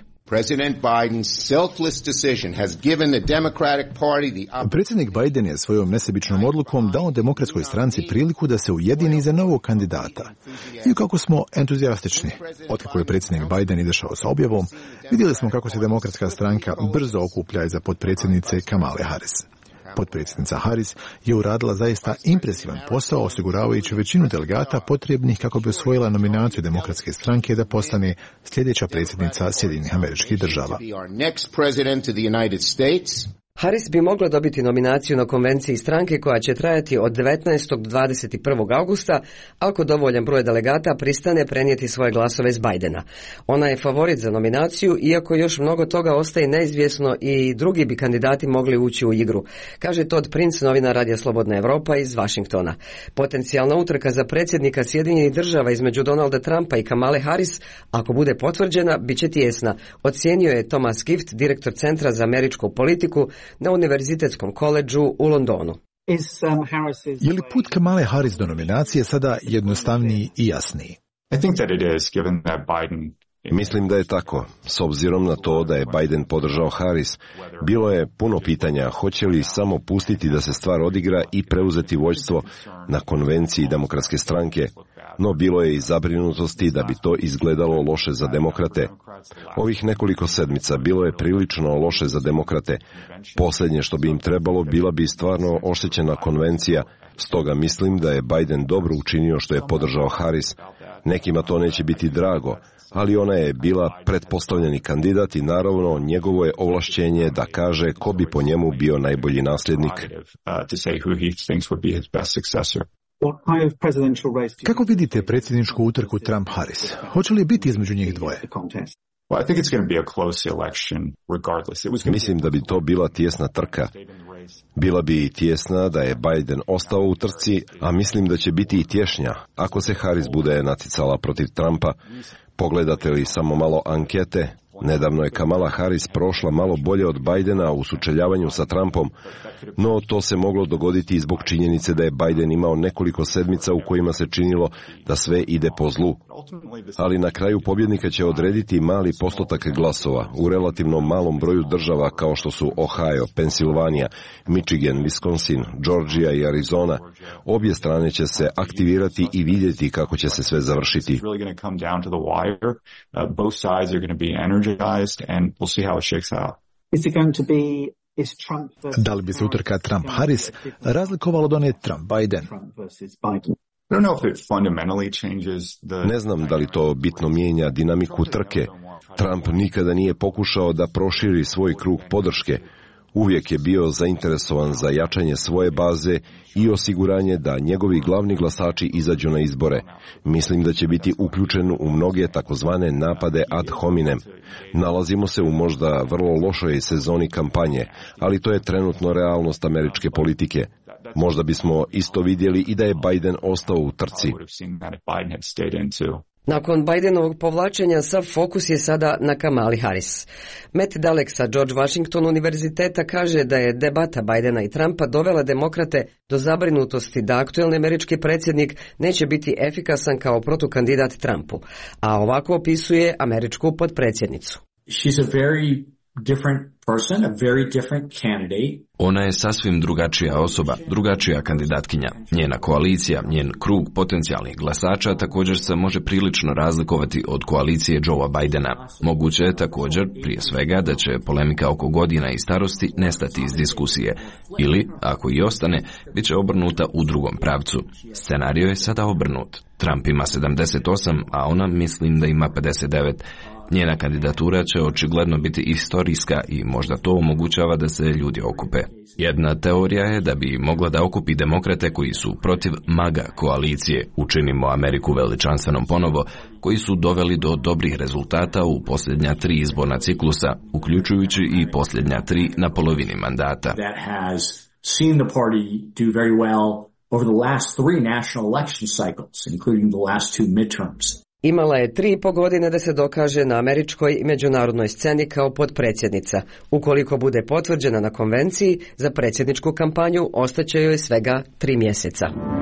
Predsjednik Biden je svojom nesebičnom odlukom dao Demokratskoj stranci priliku da se ujedini za novog kandidata. I kako smo entuzijastični. Otkako je predsjednik Biden izašao sa objavom, vidjeli smo kako se Demokratska stranka brzo okuplja iza potpredsjednice Kamale Harris. Potpredsjednica Harris je uradila zaista impresivan posao osiguravajući većinu delegata potrebnih kako bi osvojila nominaciju Demokratske stranke da postane sljedeća predsjednica Sjedinjenih Američkih Država. Harris bi mogla dobiti nominaciju na konvenciji stranke koja će trajati od 19. do 21. augusta, ako dovoljan broj delegata pristane prenijeti svoje glasove s Bidena. Ona je favorit za nominaciju, iako još mnogo toga ostaje neizvjesno i drugi bi kandidati mogli ući u igru, kaže Todd Prince, novinar Radija Slobodna Evropa iz Vašingtona. Potencijalna utrka za predsjednika Sjedinjenih Država između Donalda Trumpa i Kamale Harris, ako bude potvrđena, bit će tijesna, ocijenio je Thomas Gift, direktor Centra za američku politiku na Univerzitetskom koledžu u Londonu. Je li put Kamale Harris do nominacije sada jednostavniji i jasniji? Mislim da je tako. S obzirom na to da je Biden podržao Harris, bilo je puno pitanja hoće li samo pustiti da se stvar odigra i preuzeti vođstvo na konvenciji Demokratske stranke, no bilo je i zabrinutosti da bi to izgledalo loše za demokrate. Ovih nekoliko sedmica bilo je prilično loše za demokrate. Posljednje što bi im trebalo bila bi stvarno oštećena konvencija, stoga mislim da je Biden dobro učinio što je podržao Harris. Nekima to neće biti drago, ali ona je bila pretpostavljeni kandidat i naravno njegovo je ovlašćenje da kaže ko bi po njemu bio najbolji nasljednik. Kako vidite predsjedničku utrku Trump-Harris? Hoće li biti između njih dvoje? Mislim da bi to bila tijesna trka. Bila bi i tijesna da je Biden ostao u trci, a mislim da će biti i tješnja ako se Harris bude naticala protiv Trumpa. Pogledate li samo malo ankete, nedavno je Kamala Harris prošla malo bolje od Bidena u sučeljavanju sa Trumpom, no to se moglo dogoditi i zbog činjenice da je Biden imao nekoliko sedmica u kojima se činilo da sve ide po zlu. Ali na kraju pobjednika će odrediti mali postotak glasova u relativno malom broju država kao što su Ohio, Pensilvanija, Michigan, Wisconsin, Georgia i Arizona. Obje strane će se aktivirati i vidjeti kako će se sve završiti. Da li bi se utrka Trump-Harris razlikovala od one Trump-Biden? Ne znam da li to bitno mijenja dinamiku trke. Trump nikada nije pokušao da proširi svoj krug podrške. Uvijek je bio zainteresovan za jačanje svoje baze i osiguranje da njegovi glavni glasači izađu na izbore. Mislim da će biti uključen u mnoge takozvane napade ad hominem. Nalazimo se u možda vrlo lošoj sezoni kampanje, ali to je trenutno realnost američke politike. Možda bismo isto vidjeli i da je Biden ostao u trci. Nakon Bidenovog povlačenja, sav fokus je sada na Kamali Harris. Matt Dalek sa George Washington univerziteta kaže da je debata Bidena i Trumpa dovela demokrate do zabrinutosti da aktuelni američki predsjednik neće biti efikasan kao protukandidat Trumpu, a ovako opisuje američku potpredsjednicu. different person, a very different candidate. Ona je sasvim drugačija osoba, drugačija kandidatkinja. Njena koalicija, njen krug potencijalnih glasača također se može prilično razlikovati od koalicije Joea Bidena. Moguće je također, prije svega, da će polemika oko godina i starosti nestati iz diskusije. Ili, ako i ostane, bit će obrnuta u drugom pravcu. Scenario je sada obrnut. Trump ima 78, a ona mislim da ima 59. Njena kandidatura će očigledno biti istorijska i možda to omogućava da se ljudi okupe. Jedna teorija je da bi mogla da okupi demokrate koji su protiv MAGA koalicije, Učinimo Ameriku veličanstvenom ponovo, koji su doveli do dobrih rezultata u posljednja 3 izborna ciklusa, uključujući i posljednja 3 na polovini mandata. Over the last 3 national election cycles, including the last 2 midterms. Imala je 3,5 godine da se dokaže na američkoj i međunarodnoj sceni kao potpredsjednica. Ukoliko bude potvrđena na konvenciji, za predsjedničku kampanju ostaće joj svega 3 mjeseca.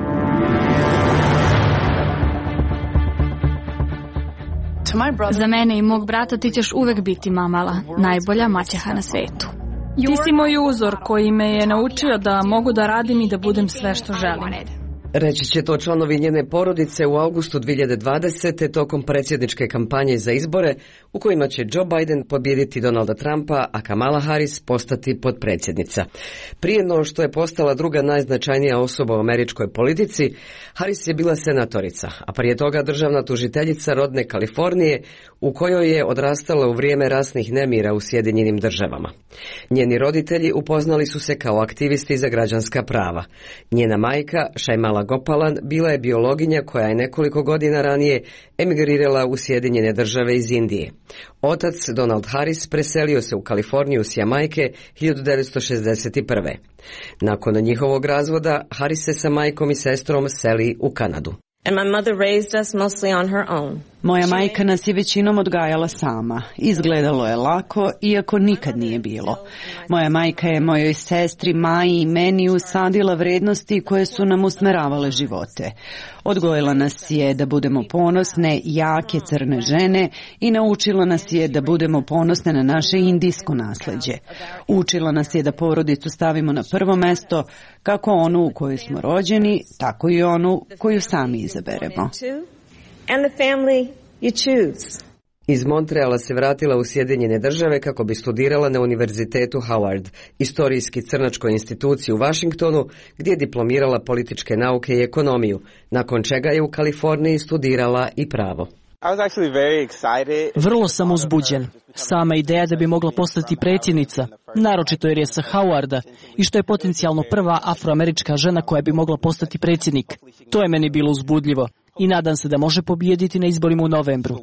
Za mene i mog brata ti ćeš uvek biti mamala, najbolja maćeha na svetu. Ti si moj uzor koji me je naučio da mogu da radim i da budem sve što želim. Reći će to članovi njene porodice u avgustu 2020. tokom predsjedničke kampanje za izbore u kojima će Joe Biden pobijediti Donalda Trumpa, a Kamala Harris postati potpredsjednica. Prije no što je postala druga najznačajnija osoba u američkoj politici, Harris je bila senatorica, a prije toga državna tužiteljica rodne Kalifornije u kojoj je odrastala u vrijeme rasnih nemira u Sjedinjenim Državama. Njeni roditelji upoznali su se kao aktivisti za građanska prava. Njena majka, Shaimala Gopalan, bila je biologinja koja je nekoliko godina ranije emigrirala u Sjedinjene Države iz Indije. Otac, Donald Harris, preselio se u Kaliforniju s Jamajke 1961. Nakon njihovog razvoda, Harris se sa majkom i sestrom seli u Kanadu. And my mother raised us mostly on her own. Moja majka nas je većinom odgajala sama. Izgledalo je lako, iako nikad nije bilo. Moja majka je mojoj sestri Maji i meni usadila vrednosti koje su nam usmeravale živote. Odgojila nas je da budemo ponosne, jake crne žene i naučila nas je da budemo ponosne na naše indijsko nasleđe. Učila nas je da porodicu stavimo na prvo mesto, kako onu u kojoj smo rođeni, tako i onu koju sami izaberemo. And the family you choose. Iz Montreala se vratila u Sjedinjene Države kako bi studirala na Univerzitetu Howard, istorijski crnačkoj instituciji u Washingtonu, gdje je diplomirala političke nauke i ekonomiju, nakon čega je u Kaliforniji studirala i pravo. Vrlo sam uzbuđen. Sama ideja da bi mogla postati predsjednica, naročito jer je sa Howarda i što je potencijalno prva afroamerička žena koja bi mogla postati predsjednik. To je meni bilo uzbudljivo i nadam se da može pobijediti na izborima u novembru.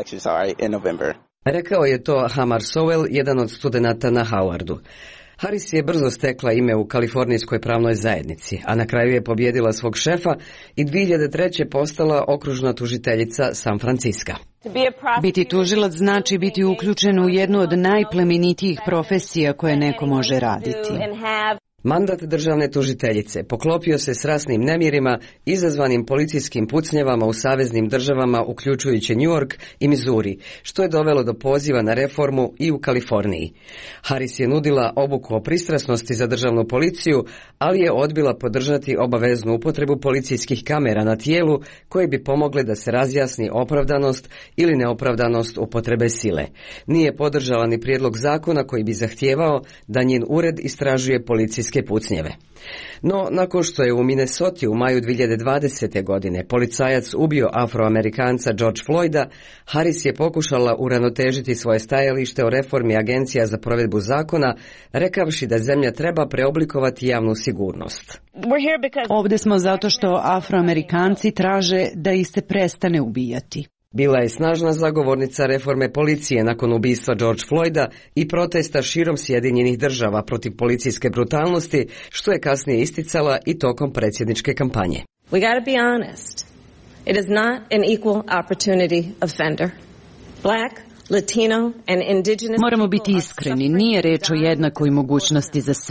Rekao je to Hamar Sowell, jedan od studenata na Howardu. Harris je brzo stekla ime u kalifornijskoj pravnoj zajednici, a na kraju je pobjedila svog šefa i 2003. postala okružna tužiteljica San Francisca. Biti tužilac znači biti uključen u jednu od najplemenitijih profesija koje neko može raditi. Mandat državne tužiteljice poklopio se s rasnim nemirima izazvanim policijskim pucnjavama u saveznim državama uključujući New York i Missouri, što je dovelo do poziva na reformu i u Kaliforniji. Harris je nudila obuku o pristrasnosti za državnu policiju, ali je odbila podržati obaveznu upotrebu policijskih kamera na tijelu koje bi pomogle da se razjasni opravdanost ili neopravdanost upotrebe sile. Nije podržala ni prijedlog zakona koji bi zahtijevao da njen ured istražuje policijske pucnjeve. No, nakon što je u Minnesoti u maju 2020. godine policajac ubio Afroamerikanca George Floyda, Harris je pokušala uravnotežiti svoje stajalište o reformi agencija za provedbu zakona, rekavši da zemlja treba preoblikovati javnu sigurnost. Ovdje smo zato što Afroamerikanci traže da ih se prestane ubijati. Bila je snažna zagovornica reforme policije nakon ubistva George Floyda i protesta širom Sjedinjenih Država protiv policijske brutalnosti, što je kasnije isticala i tokom predsjedničke kampanje. We got to be honest. It is not an equal opportunity offender. Black, Latino and indigenous. Moramo biti iskreni, nije reč o jednakoj mogućnosti za sve.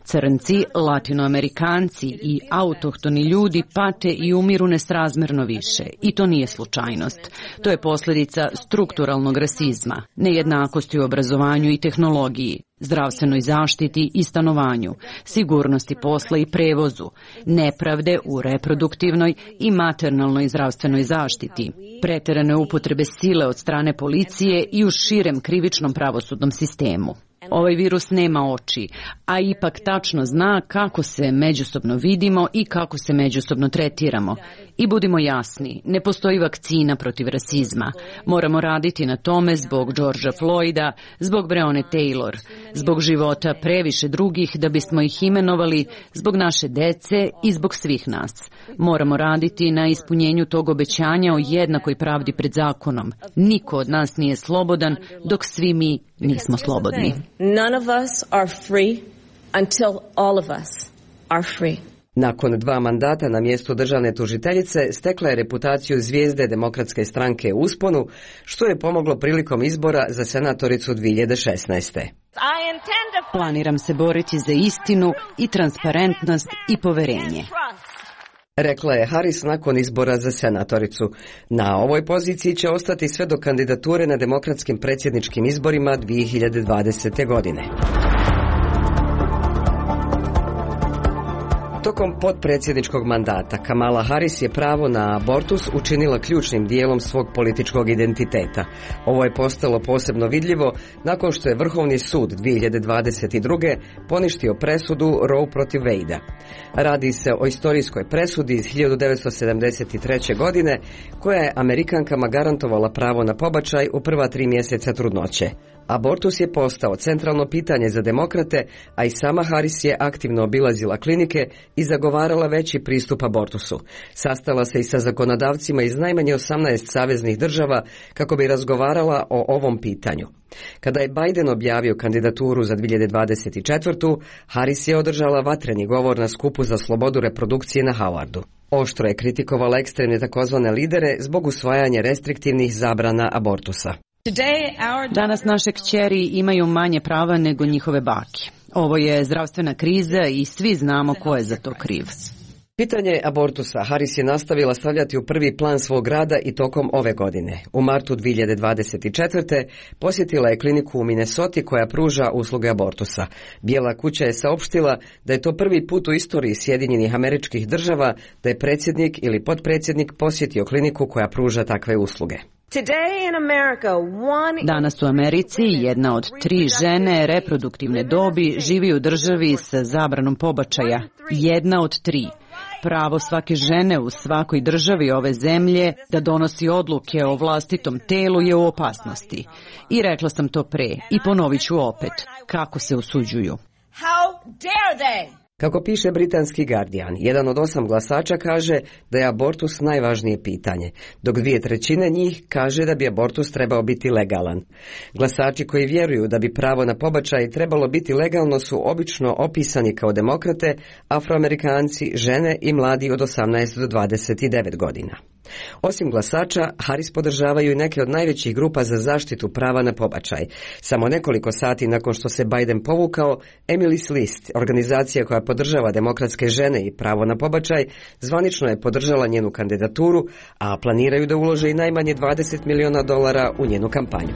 Crnci, latinoamerikanci i autohtoni ljudi pate i umiru nesrazmerno više. I to nije slučajnost. To je posljedica strukturalnog rasizma, nejednakosti u obrazovanju i tehnologiji, zdravstvenoj zaštiti i stanovanju, sigurnosti posla i prevozu, nepravde u reproduktivnoj i maternalnoj zdravstvenoj zaštiti, preterane upotrebe sile od strane policije i u širem krivičnom pravosudnom sistemu. Ovaj virus nema oči, a ipak tačno zna kako se međusobno vidimo i kako se međusobno tretiramo. I budimo jasni, ne postoji vakcina protiv rasizma. Moramo raditi na tome zbog Georgea Floyda, zbog Breonna Taylor, zbog života previše drugih da bismo ih imenovali, zbog naše dece i zbog svih nas. Moramo raditi na ispunjenju tog obećanja o jednakoj pravdi pred zakonom. Niko od nas nije slobodan dok svi mi nismo slobodni. None of us are free until all of us are free. Nakon 2 mandata na mjestu državne tužiteljice stekla je reputaciju zvijezde Demokratske stranke u usponu, što je pomoglo prilikom izbora za senatoricu 2016. Planiram se boriti za istinu i transparentnost i poverenje. Rekla je Harris nakon izbora za senatoricu. Na ovoj poziciji će ostati sve do kandidature na demokratskim predsjedničkim izborima 2020. godine. Tokom potpredsjedničkog mandata Kamala Harris je pravo na abortus učinila ključnim dijelom svog političkog identiteta. Ovo je postalo posebno vidljivo nakon što je Vrhovni sud 2022. poništio presudu Roe protiv Wade-a. Radi se o istorijskoj presudi iz 1973. godine koja je Amerikankama garantovala pravo na pobačaj u prva 3 mjeseca trudnoće. Abortus je postao centralno pitanje za demokrate, a i sama Harris je aktivno obilazila klinike i zagovarala veći pristup abortusu. Sastala se i sa zakonodavcima iz najmanje 18 saveznih država kako bi razgovarala o ovom pitanju. Kada je Biden objavio kandidaturu za 2024. Harris je održala vatreni govor na skupu za slobodu reprodukcije na Howardu. Oštro je kritikovala ekstremne takozvane lidere zbog usvajanja restriktivnih zabrana abortusa. Danas naše kćeri imaju manje prava nego njihove bake. Ovo je zdravstvena kriza i svi znamo ko je za to kriv. Pitanje abortusa Harris je nastavila stavljati u prvi plan svog rada i tokom ove godine. U martu 2024. posjetila je kliniku u Minnesoti koja pruža usluge abortusa. Bijela kuća je saopštila da je to prvi put u istoriji Sjedinjenih Američkih Država da je predsjednik ili potpredsjednik posjetio kliniku koja pruža takve usluge. Danas u Americi 1 od 3 žene reproduktivne dobi živi u državi sa zabranom pobačaja. 1 od 3. Pravo svake žene u svakoj državi ove zemlje da donosi odluke o vlastitom telu je u opasnosti. I rekla sam to pre i ponovit ću opet. Kako se usuđuju? Kako piše britanski Guardian, 1 od 8 glasača kaže da je abortus najvažnije pitanje, dok 2/3 njih kaže da bi abortus trebao biti legalan. Glasači koji vjeruju da bi pravo na pobačaj trebalo biti legalno su obično opisani kao demokrate, afroamerikanci, žene i mladi od 18 do 29 godina. Osim glasača, Harris podržavaju i neke od najvećih grupa za zaštitu prava na pobačaj. Samo nekoliko sati nakon što se Biden povukao, Emily's List, organizacija koja podržava demokratske žene i pravo na pobačaj, zvanično je podržala njenu kandidaturu, a planiraju da ulože i najmanje $20 miliona u njenu kampanju.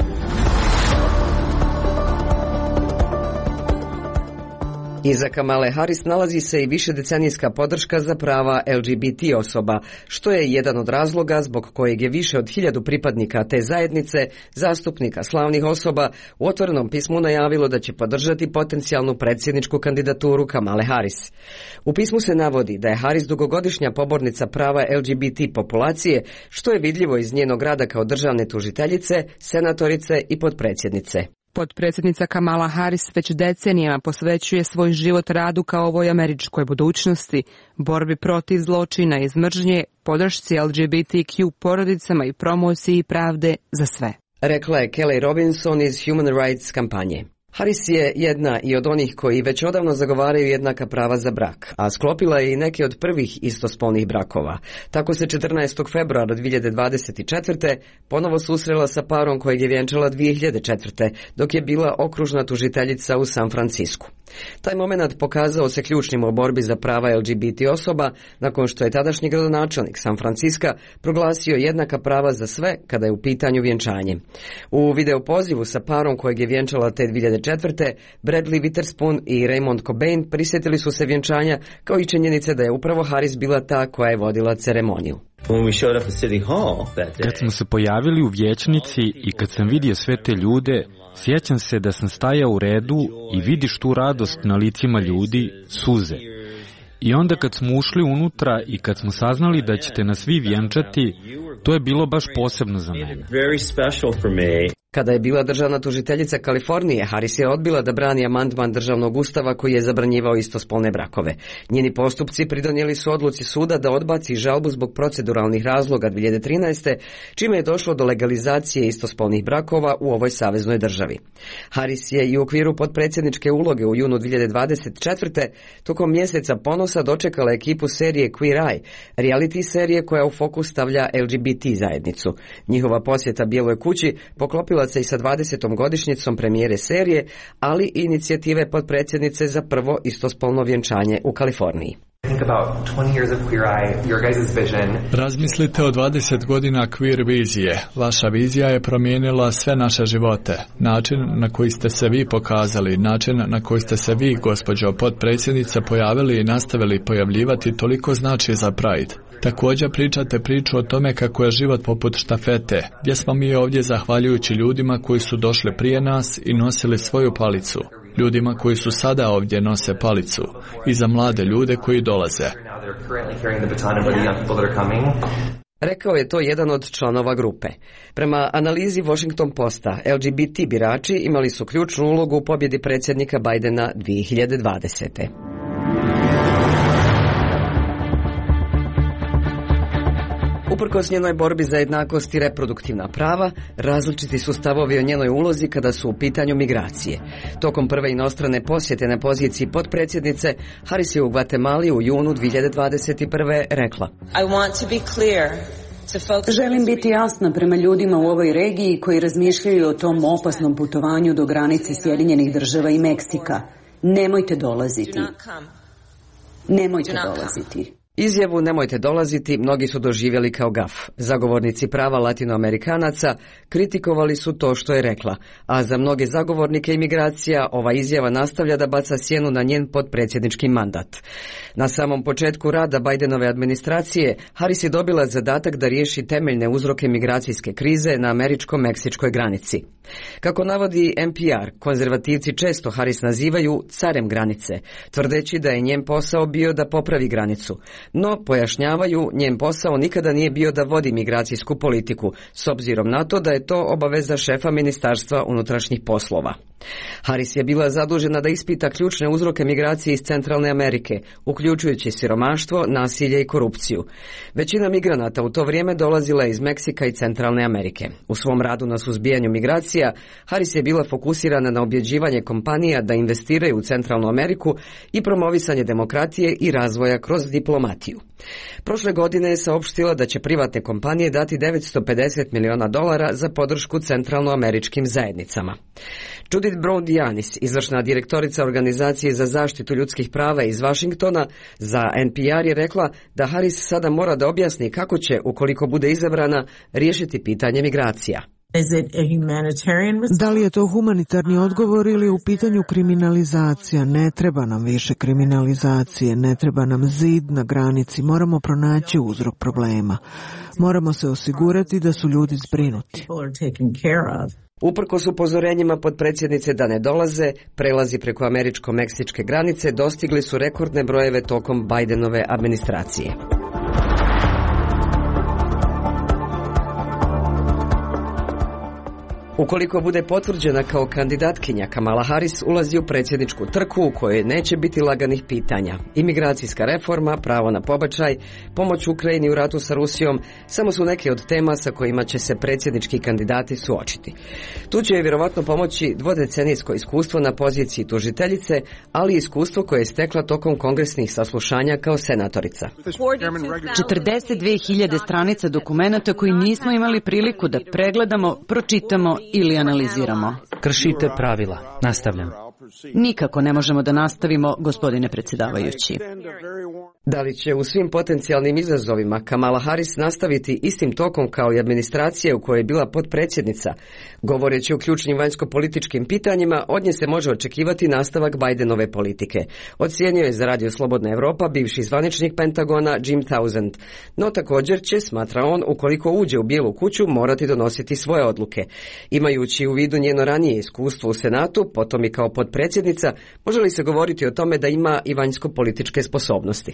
Iza Kamale Harris nalazi se i višedecenijska podrška za prava LGBT osoba, što je jedan od razloga zbog kojeg je više od 1000 pripadnika te zajednice, zastupnika slavnih osoba, u otvorenom pismu najavilo da će podržati potencijalnu predsjedničku kandidaturu Kamale Harris. U pismu se navodi da je Harris dugogodišnja pobornica prava LGBT populacije, što je vidljivo iz njenog rada kao državne tužiteljice, senatorice i potpredsjednice. Potpredsjednica Kamala Harris već decenijama posvećuje svoj život radu kao ovoj američkoj budućnosti, borbi protiv zločina iz mržnje, podršci LGBTQ porodicama i promociji pravde za sve. Rekla je Kelly Robinson iz Human Rights kampanje. Harris je jedna i od onih koji već odavno zagovaraju jednaka prava za brak, a sklopila je i neke od prvih istospolnih brakova. Tako se 14. februara 2024. ponovo susrela sa parom kojeg je vjenčala 2004. dok je bila okružna tužiteljica u San Francisku. Taj moment pokazao se ključnim u borbi za prava LGBT osoba nakon što je tadašnji gradonačelnik San Franciska proglasio jednaka prava za sve kada je u pitanju vjenčanje. U video pozivu sa parom kojeg je vjenčala te 2004. Bradley Witherspoon i Raymond Cobain prisjetili su se vjenčanja kao i činjenice da je upravo Harris bila ta koja je vodila ceremoniju. Kad smo se pojavili u vijećnici i kad sam vidio sve te ljude, sjećam se da sam stajao u redu i vidiš tu radost na licima ljudi, suze. I onda kad smo ušli unutra i kad smo saznali da ćete nas vi vjenčati, to je bilo baš posebno za mene. Kada je bila državna tužiteljica Kalifornije, Harris je odbila da brani amandman državnog ustava koji je zabranjivao istospolne brakove. Njeni postupci pridonijeli su odluci suda da odbaci žalbu zbog proceduralnih razloga 2013. čime je došlo do legalizacije istospolnih brakova u ovoj saveznoj državi. Harris je i u okviru potpredsjedničke uloge u junu 2024. tokom mjeseca ponosa dočekala ekipu serije Queer Eye, reality serije koja u fokus stavlja LGBT zajednicu. Njihova posjeta Bijeloj kući poklopila se i sa 20. godišnjicom premijere serije, ali i inicijative potpredsjednice za prvo istospolno vjenčanje u Kaliforniji. Razmislite o 20 godina queer vizije. Vaša vizija je promijenila sve naše živote. Način na koji ste se vi pokazali, način na koji ste se vi, gospođo potpredsjednica, pojavili i nastavili pojavljivati toliko znači za Pride. Također pričate priču o tome kako je život poput štafete, gdje smo mi ovdje zahvaljujući ljudima koji su došli prije nas i nosili svoju palicu. Ljudima koji su sada ovdje nose palicu i za mlade ljude koji dolaze. Rekao je to jedan od članova grupe. Prema analizi Washington Posta, LGBT birači imali su ključnu ulogu u pobjedi predsjednika Bidena 2020. Uprkos njenoj borbi za jednakost i reproduktivna prava, različiti su stavovi o njenoj ulozi kada su u pitanju migracije. Tokom prve inostrane posjete na poziciji potpredsjednice, Harris je u Gvatemali u junu 2021. rekla: Želim biti jasna prema ljudima u ovoj regiji koji razmišljaju o tom opasnom putovanju do granice Sjedinjenih Država i Meksika. Nemojte dolaziti. Nemojte dolaziti. Izjavu "nemojte dolaziti" mnogi su doživjeli kao gaf. Zagovornici prava latinoamerikanaca kritikovali su to što je rekla, a za mnoge zagovornike imigracija ova izjava nastavlja da baca sjenu na njen potpredsjednički mandat. Na samom početku rada Bidenove administracije, Harris je dobila zadatak da riješi temeljne uzroke migracijske krize na američko-meksičkoj granici. Kako navodi NPR, konzervativci često Harris nazivaju carem granice, tvrdeći da je njen posao bio da popravi granicu. No, pojašnjavaju, njen posao nikada nije bio da vodi migracijsku politiku, s obzirom na to da je to obaveza šefa Ministarstva unutrašnjih poslova. Harris je bila zadužena da ispita ključne uzroke migracije iz Centralne Amerike, uključujući siromaštvo, nasilje i korupciju. Većina migranata u to vrijeme dolazila je iz Meksika i Centralne Amerike. U svom radu na suzbijanju migracija, Harris je bila fokusirana na objeđivanje kompanija da investiraju u Centralnu Ameriku i promovisanje demokratije i razvoja kroz diplomatiju. Prošle godine je saopštila da će privatne kompanije dati $950 miliona za podršku centralnoameričkim zajednicama. Judith Brown-Dianis, izvršna direktorica Organizacije za zaštitu ljudskih prava iz Washingtona, za NPR je rekla da Harris sada mora da objasni kako će, ukoliko bude izabrana, riješiti pitanje migracija. Da li je to humanitarni odgovor ili je u pitanju kriminalizacija? Ne treba nam više kriminalizacije, ne treba nam zid na granici, moramo pronaći uzrok problema. Moramo se osigurati da su ljudi zbrinuti. Uprkos upozorenjima potpredsjednice da ne dolaze, prelazi preko američko-meksičke granice dostigli su rekordne brojeve tokom Bidenove administracije. Ukoliko bude potvrđena kao kandidatkinja, Kamala Harris ulazi u predsjedničku trku u kojoj neće biti laganih pitanja. Imigracijska reforma, pravo na pobačaj, pomoć Ukrajini u ratu sa Rusijom samo su neke od tema sa kojima će se predsjednički kandidati suočiti. Tu će joj vjerovatno pomoći dvodecenijsko iskustvo na poziciji tužiteljice, ali i iskustvo koje je stekla tokom kongresnih saslušanja kao senatorica. 42.000 stranica dokumenata koji nismo imali priliku da pregledamo, pročitamo ili analiziramo. Kršite pravila. Nastavljam. Nikako ne možemo da nastavimo, gospodine predsjedavajući. Da li će u svim potencijalnim izazovima Kamala Harris nastaviti istim tokom kao i administracija u kojoj je bila potpredsjednica? Govoreći o ključnim vanjsko-političkim pitanjima, od nje se može očekivati nastavak Bidenove politike. Ocijenio je za Radio Slobodna Evropa bivši zvaničnik Pentagona Jim Townsend. No također će, smatra on, ukoliko uđe u Bijelu kuću, morati donositi svoje odluke. Imajući u vidu njeno ranije iskustvo u Senatu, potom i kao potpredsjednica, može li se govoriti o tome da ima i vanjsko-političke sposobnosti?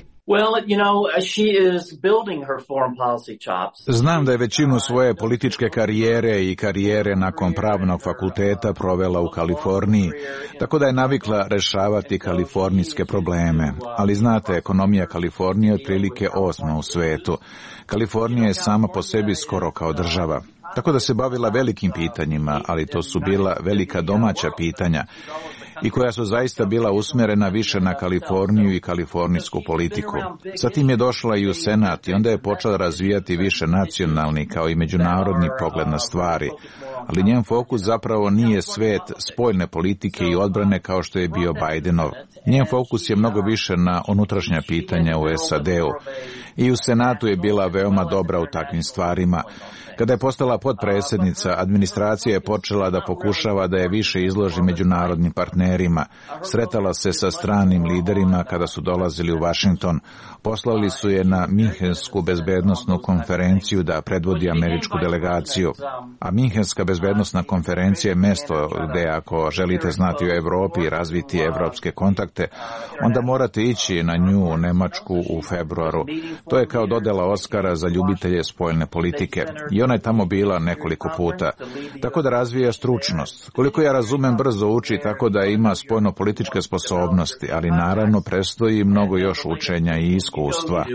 Znam da je većinu svoje političke karijere i karijere nakon pravnog fakulteta provela u Kaliforniji, tako da je navikla rešavati kalifornijske probleme. Ali znate, ekonomija Kalifornije je otprilike 8. u svetu. Kalifornija je sama po sebi skoro kao država. Tako da se bavila velikim pitanjima, ali to su bila velika domaća pitanja i koja su zaista bila usmjerena više na Kaliforniju i kalifornijsku politiku. Zatim je došla i u Senat i onda je počela razvijati više nacionalni kao i međunarodni pogled na stvari. Ali njen fokus zapravo nije svet spoljne politike i odbrane kao što je bio Bidenov. Njen fokus je mnogo više na unutrašnja pitanja u SAD-u. I u Senatu je bila veoma dobra u takvim stvarima. Kada je postala potpredsjednica, administracija je počela da pokušava da je više izloži međunarodnim partnerima. Sretala se sa stranim liderima kada su dolazili u Washington. Poslali su je na Minhensku bezbednosnu konferenciju da predvodi američku delegaciju. A Minhenska bezbednosna konferencija je mjesto gdje ako želite znati o Evropi i razviti evropske kontakte, onda morate ići na nju u Nemačku u februaru. To je kao dodjela Oskara za ljubitelje spoljne politike. I ona je tamo bila nekoliko puta. Tako da razvija stručnost. Koliko ja razumem, brzo uči tako da ima spoljno-političke sposobnosti, ali naravno predstoji mnogo još učenja i iskustva.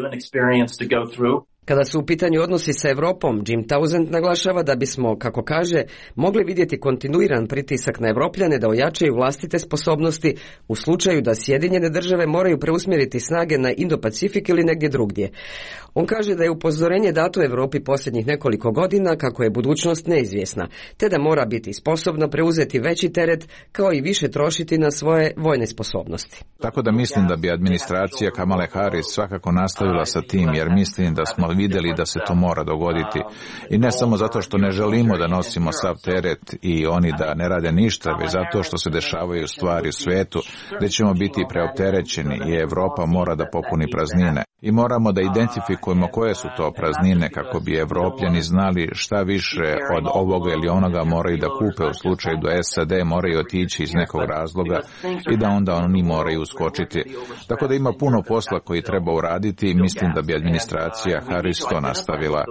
Kada su u pitanju odnosi sa Evropom, Jim Townsend naglašava da bismo, kako kaže, mogli vidjeti kontinuiran pritisak na Evropljane da ojačaju vlastite sposobnosti u slučaju da Sjedinjene države moraju preusmjeriti snage na Indo-Pacifik ili negdje drugdje. On kaže da je upozorenje dato Evropi posljednjih nekoliko godina kako je budućnost neizvjesna, te da mora biti sposobna preuzeti veći teret kao i više trošiti na svoje vojne sposobnosti. Tako da mislim da bi administracija Kamale Harris svakako nastavila sa tim, jer mislim da smo vidjeli da se to mora dogoditi. I ne samo zato što ne želimo da nosimo sav teret i oni da ne rade ništa, već zato što se dešavaju stvari u svijetu gdje ćemo biti preopterećeni i Evropa mora da popuni praznine. I moramo da identifikujemo koje su to praznine kako bi Evropljani znali šta više od ovoga ili onoga moraju da kupe u slučaju da SAD moraju otići iz nekog razloga i da onda oni moraju uskočiti. Tako da ima puno posla koji treba uraditi i mislim da bi administracija Harris to nastavila.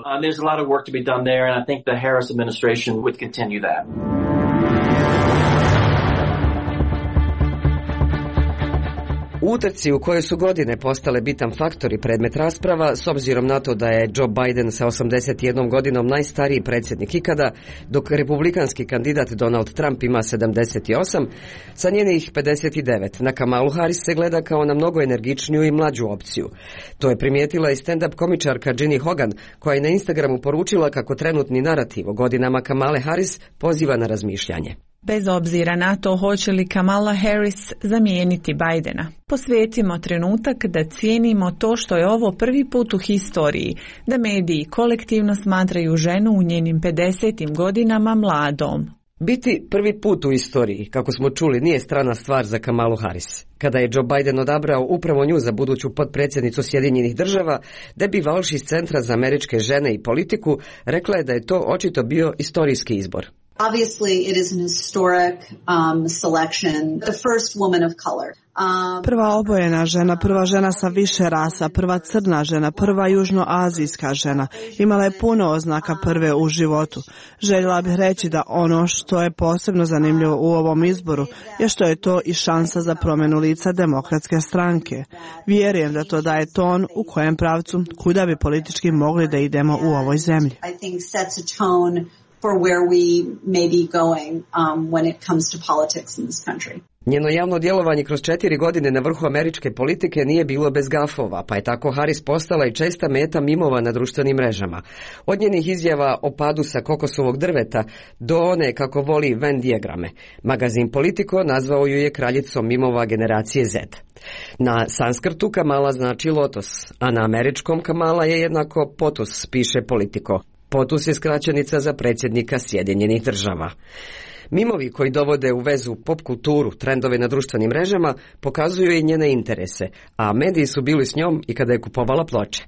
U utrci u kojoj su godine postale bitan faktor i predmet rasprava, s obzirom na to da je Joe Biden sa 81 godinom najstariji predsjednik ikada, dok republikanski kandidat Donald Trump ima 78, sa njenih 59 na Kamalu Harris se gleda kao na mnogo energičniju i mlađu opciju. To je primijetila i stand-up komičarka Ginny Hogan, koja je na Instagramu poručila kako trenutni narativ o godinama Kamale Harris poziva na razmišljanje. Bez obzira na to hoće li Kamala Harris zamijeniti Bidena, posvetimo trenutak da cijenimo to što je ovo prvi put u historiji, da mediji kolektivno smatraju ženu u njenim 50. godinama mladom. Biti prvi put u istoriji, kako smo čuli, nije strana stvar za Kamalu Harris. Kada je Joe Biden odabrao upravo nju za buduću potpredsjednicu Sjedinjenih država, Debbie Walsh iz Centra za američke žene i politiku rekla je da je to očito bio istorijski izbor. Obviously, it is an historic selection. The first woman of color. Prva obojena žena, prva žena sa više rasa, prva crna žena, prva južnoazijska žena. Imala je puno oznaka prve u životu. Željela bih reći da ono što je posebno zanimljivo u ovom izboru je što je to i šansa za promjenu lica demokratske stranke. Vjerujem da to daje ton u kojem pravcu kuda bi politički mogli da idemo u ovoj zemlji. I think sets a tone for where we may be going when it comes to politics in this country. Njeno javno djelovanje kroz 4 godine na vrhu američke politike nije bilo bez gafova, pa je tako Harris postala i česta meta mimova na društvenim mrežama. Od njenih izjava o padu sa kokosovog drveta do one kako voli Venn dijagrame. Magazin Politico nazvao ju je kraljicom mimova generacije Z. Na sanskrtu Kamala znači lotos, a na američkom Kamala je jednako potus, piše Politico. POTUS je skraćenica za predsjednika Sjedinjenih država. Mimovi koji dovode u vezu pop kulturu, trendove na društvenim mrežama, pokazuju i njene interese, a mediji su bili s njom i kada je kupovala ploče.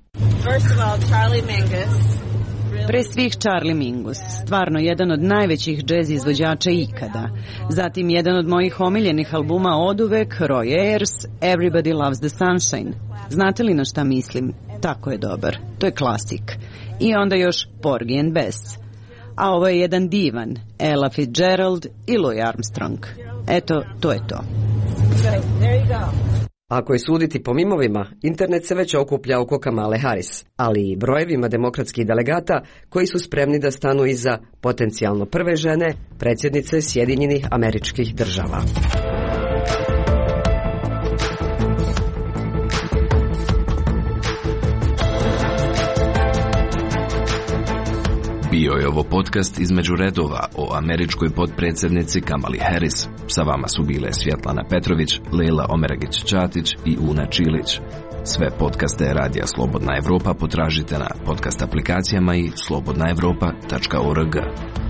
Pre svih Charlie Mingus, stvarno jedan od najvećih džez izvođača ikada. Zatim jedan od mojih omiljenih albuma oduvek, Roy Ayers, Everybody Loves the Sunshine. Znate li na šta mislim? Tako je dobar. To je klasik. I onda još Porgy and Bess. A ovo je jedan divan, Ella Fitzgerald i Louis Armstrong. Eto, to je to. Ako je suditi po mimovima, internet se već okuplja oko Kamale Harris, ali i brojevima demokratskih delegata koji su spremni da stanu iza potencijalno prve žene, predsjednice Sjedinjenih Američkih Država. Bio je ovo podcast Između redova o američkoj potpredsjednici Kamali Harris. Sa vama su bile Svjetlana Petrović, Lejla Omeragić-Čatić i Una Čilić. Sve podcaste Radija Slobodna Evropa potražite na podcast aplikacijama i slobodnaevropa.org.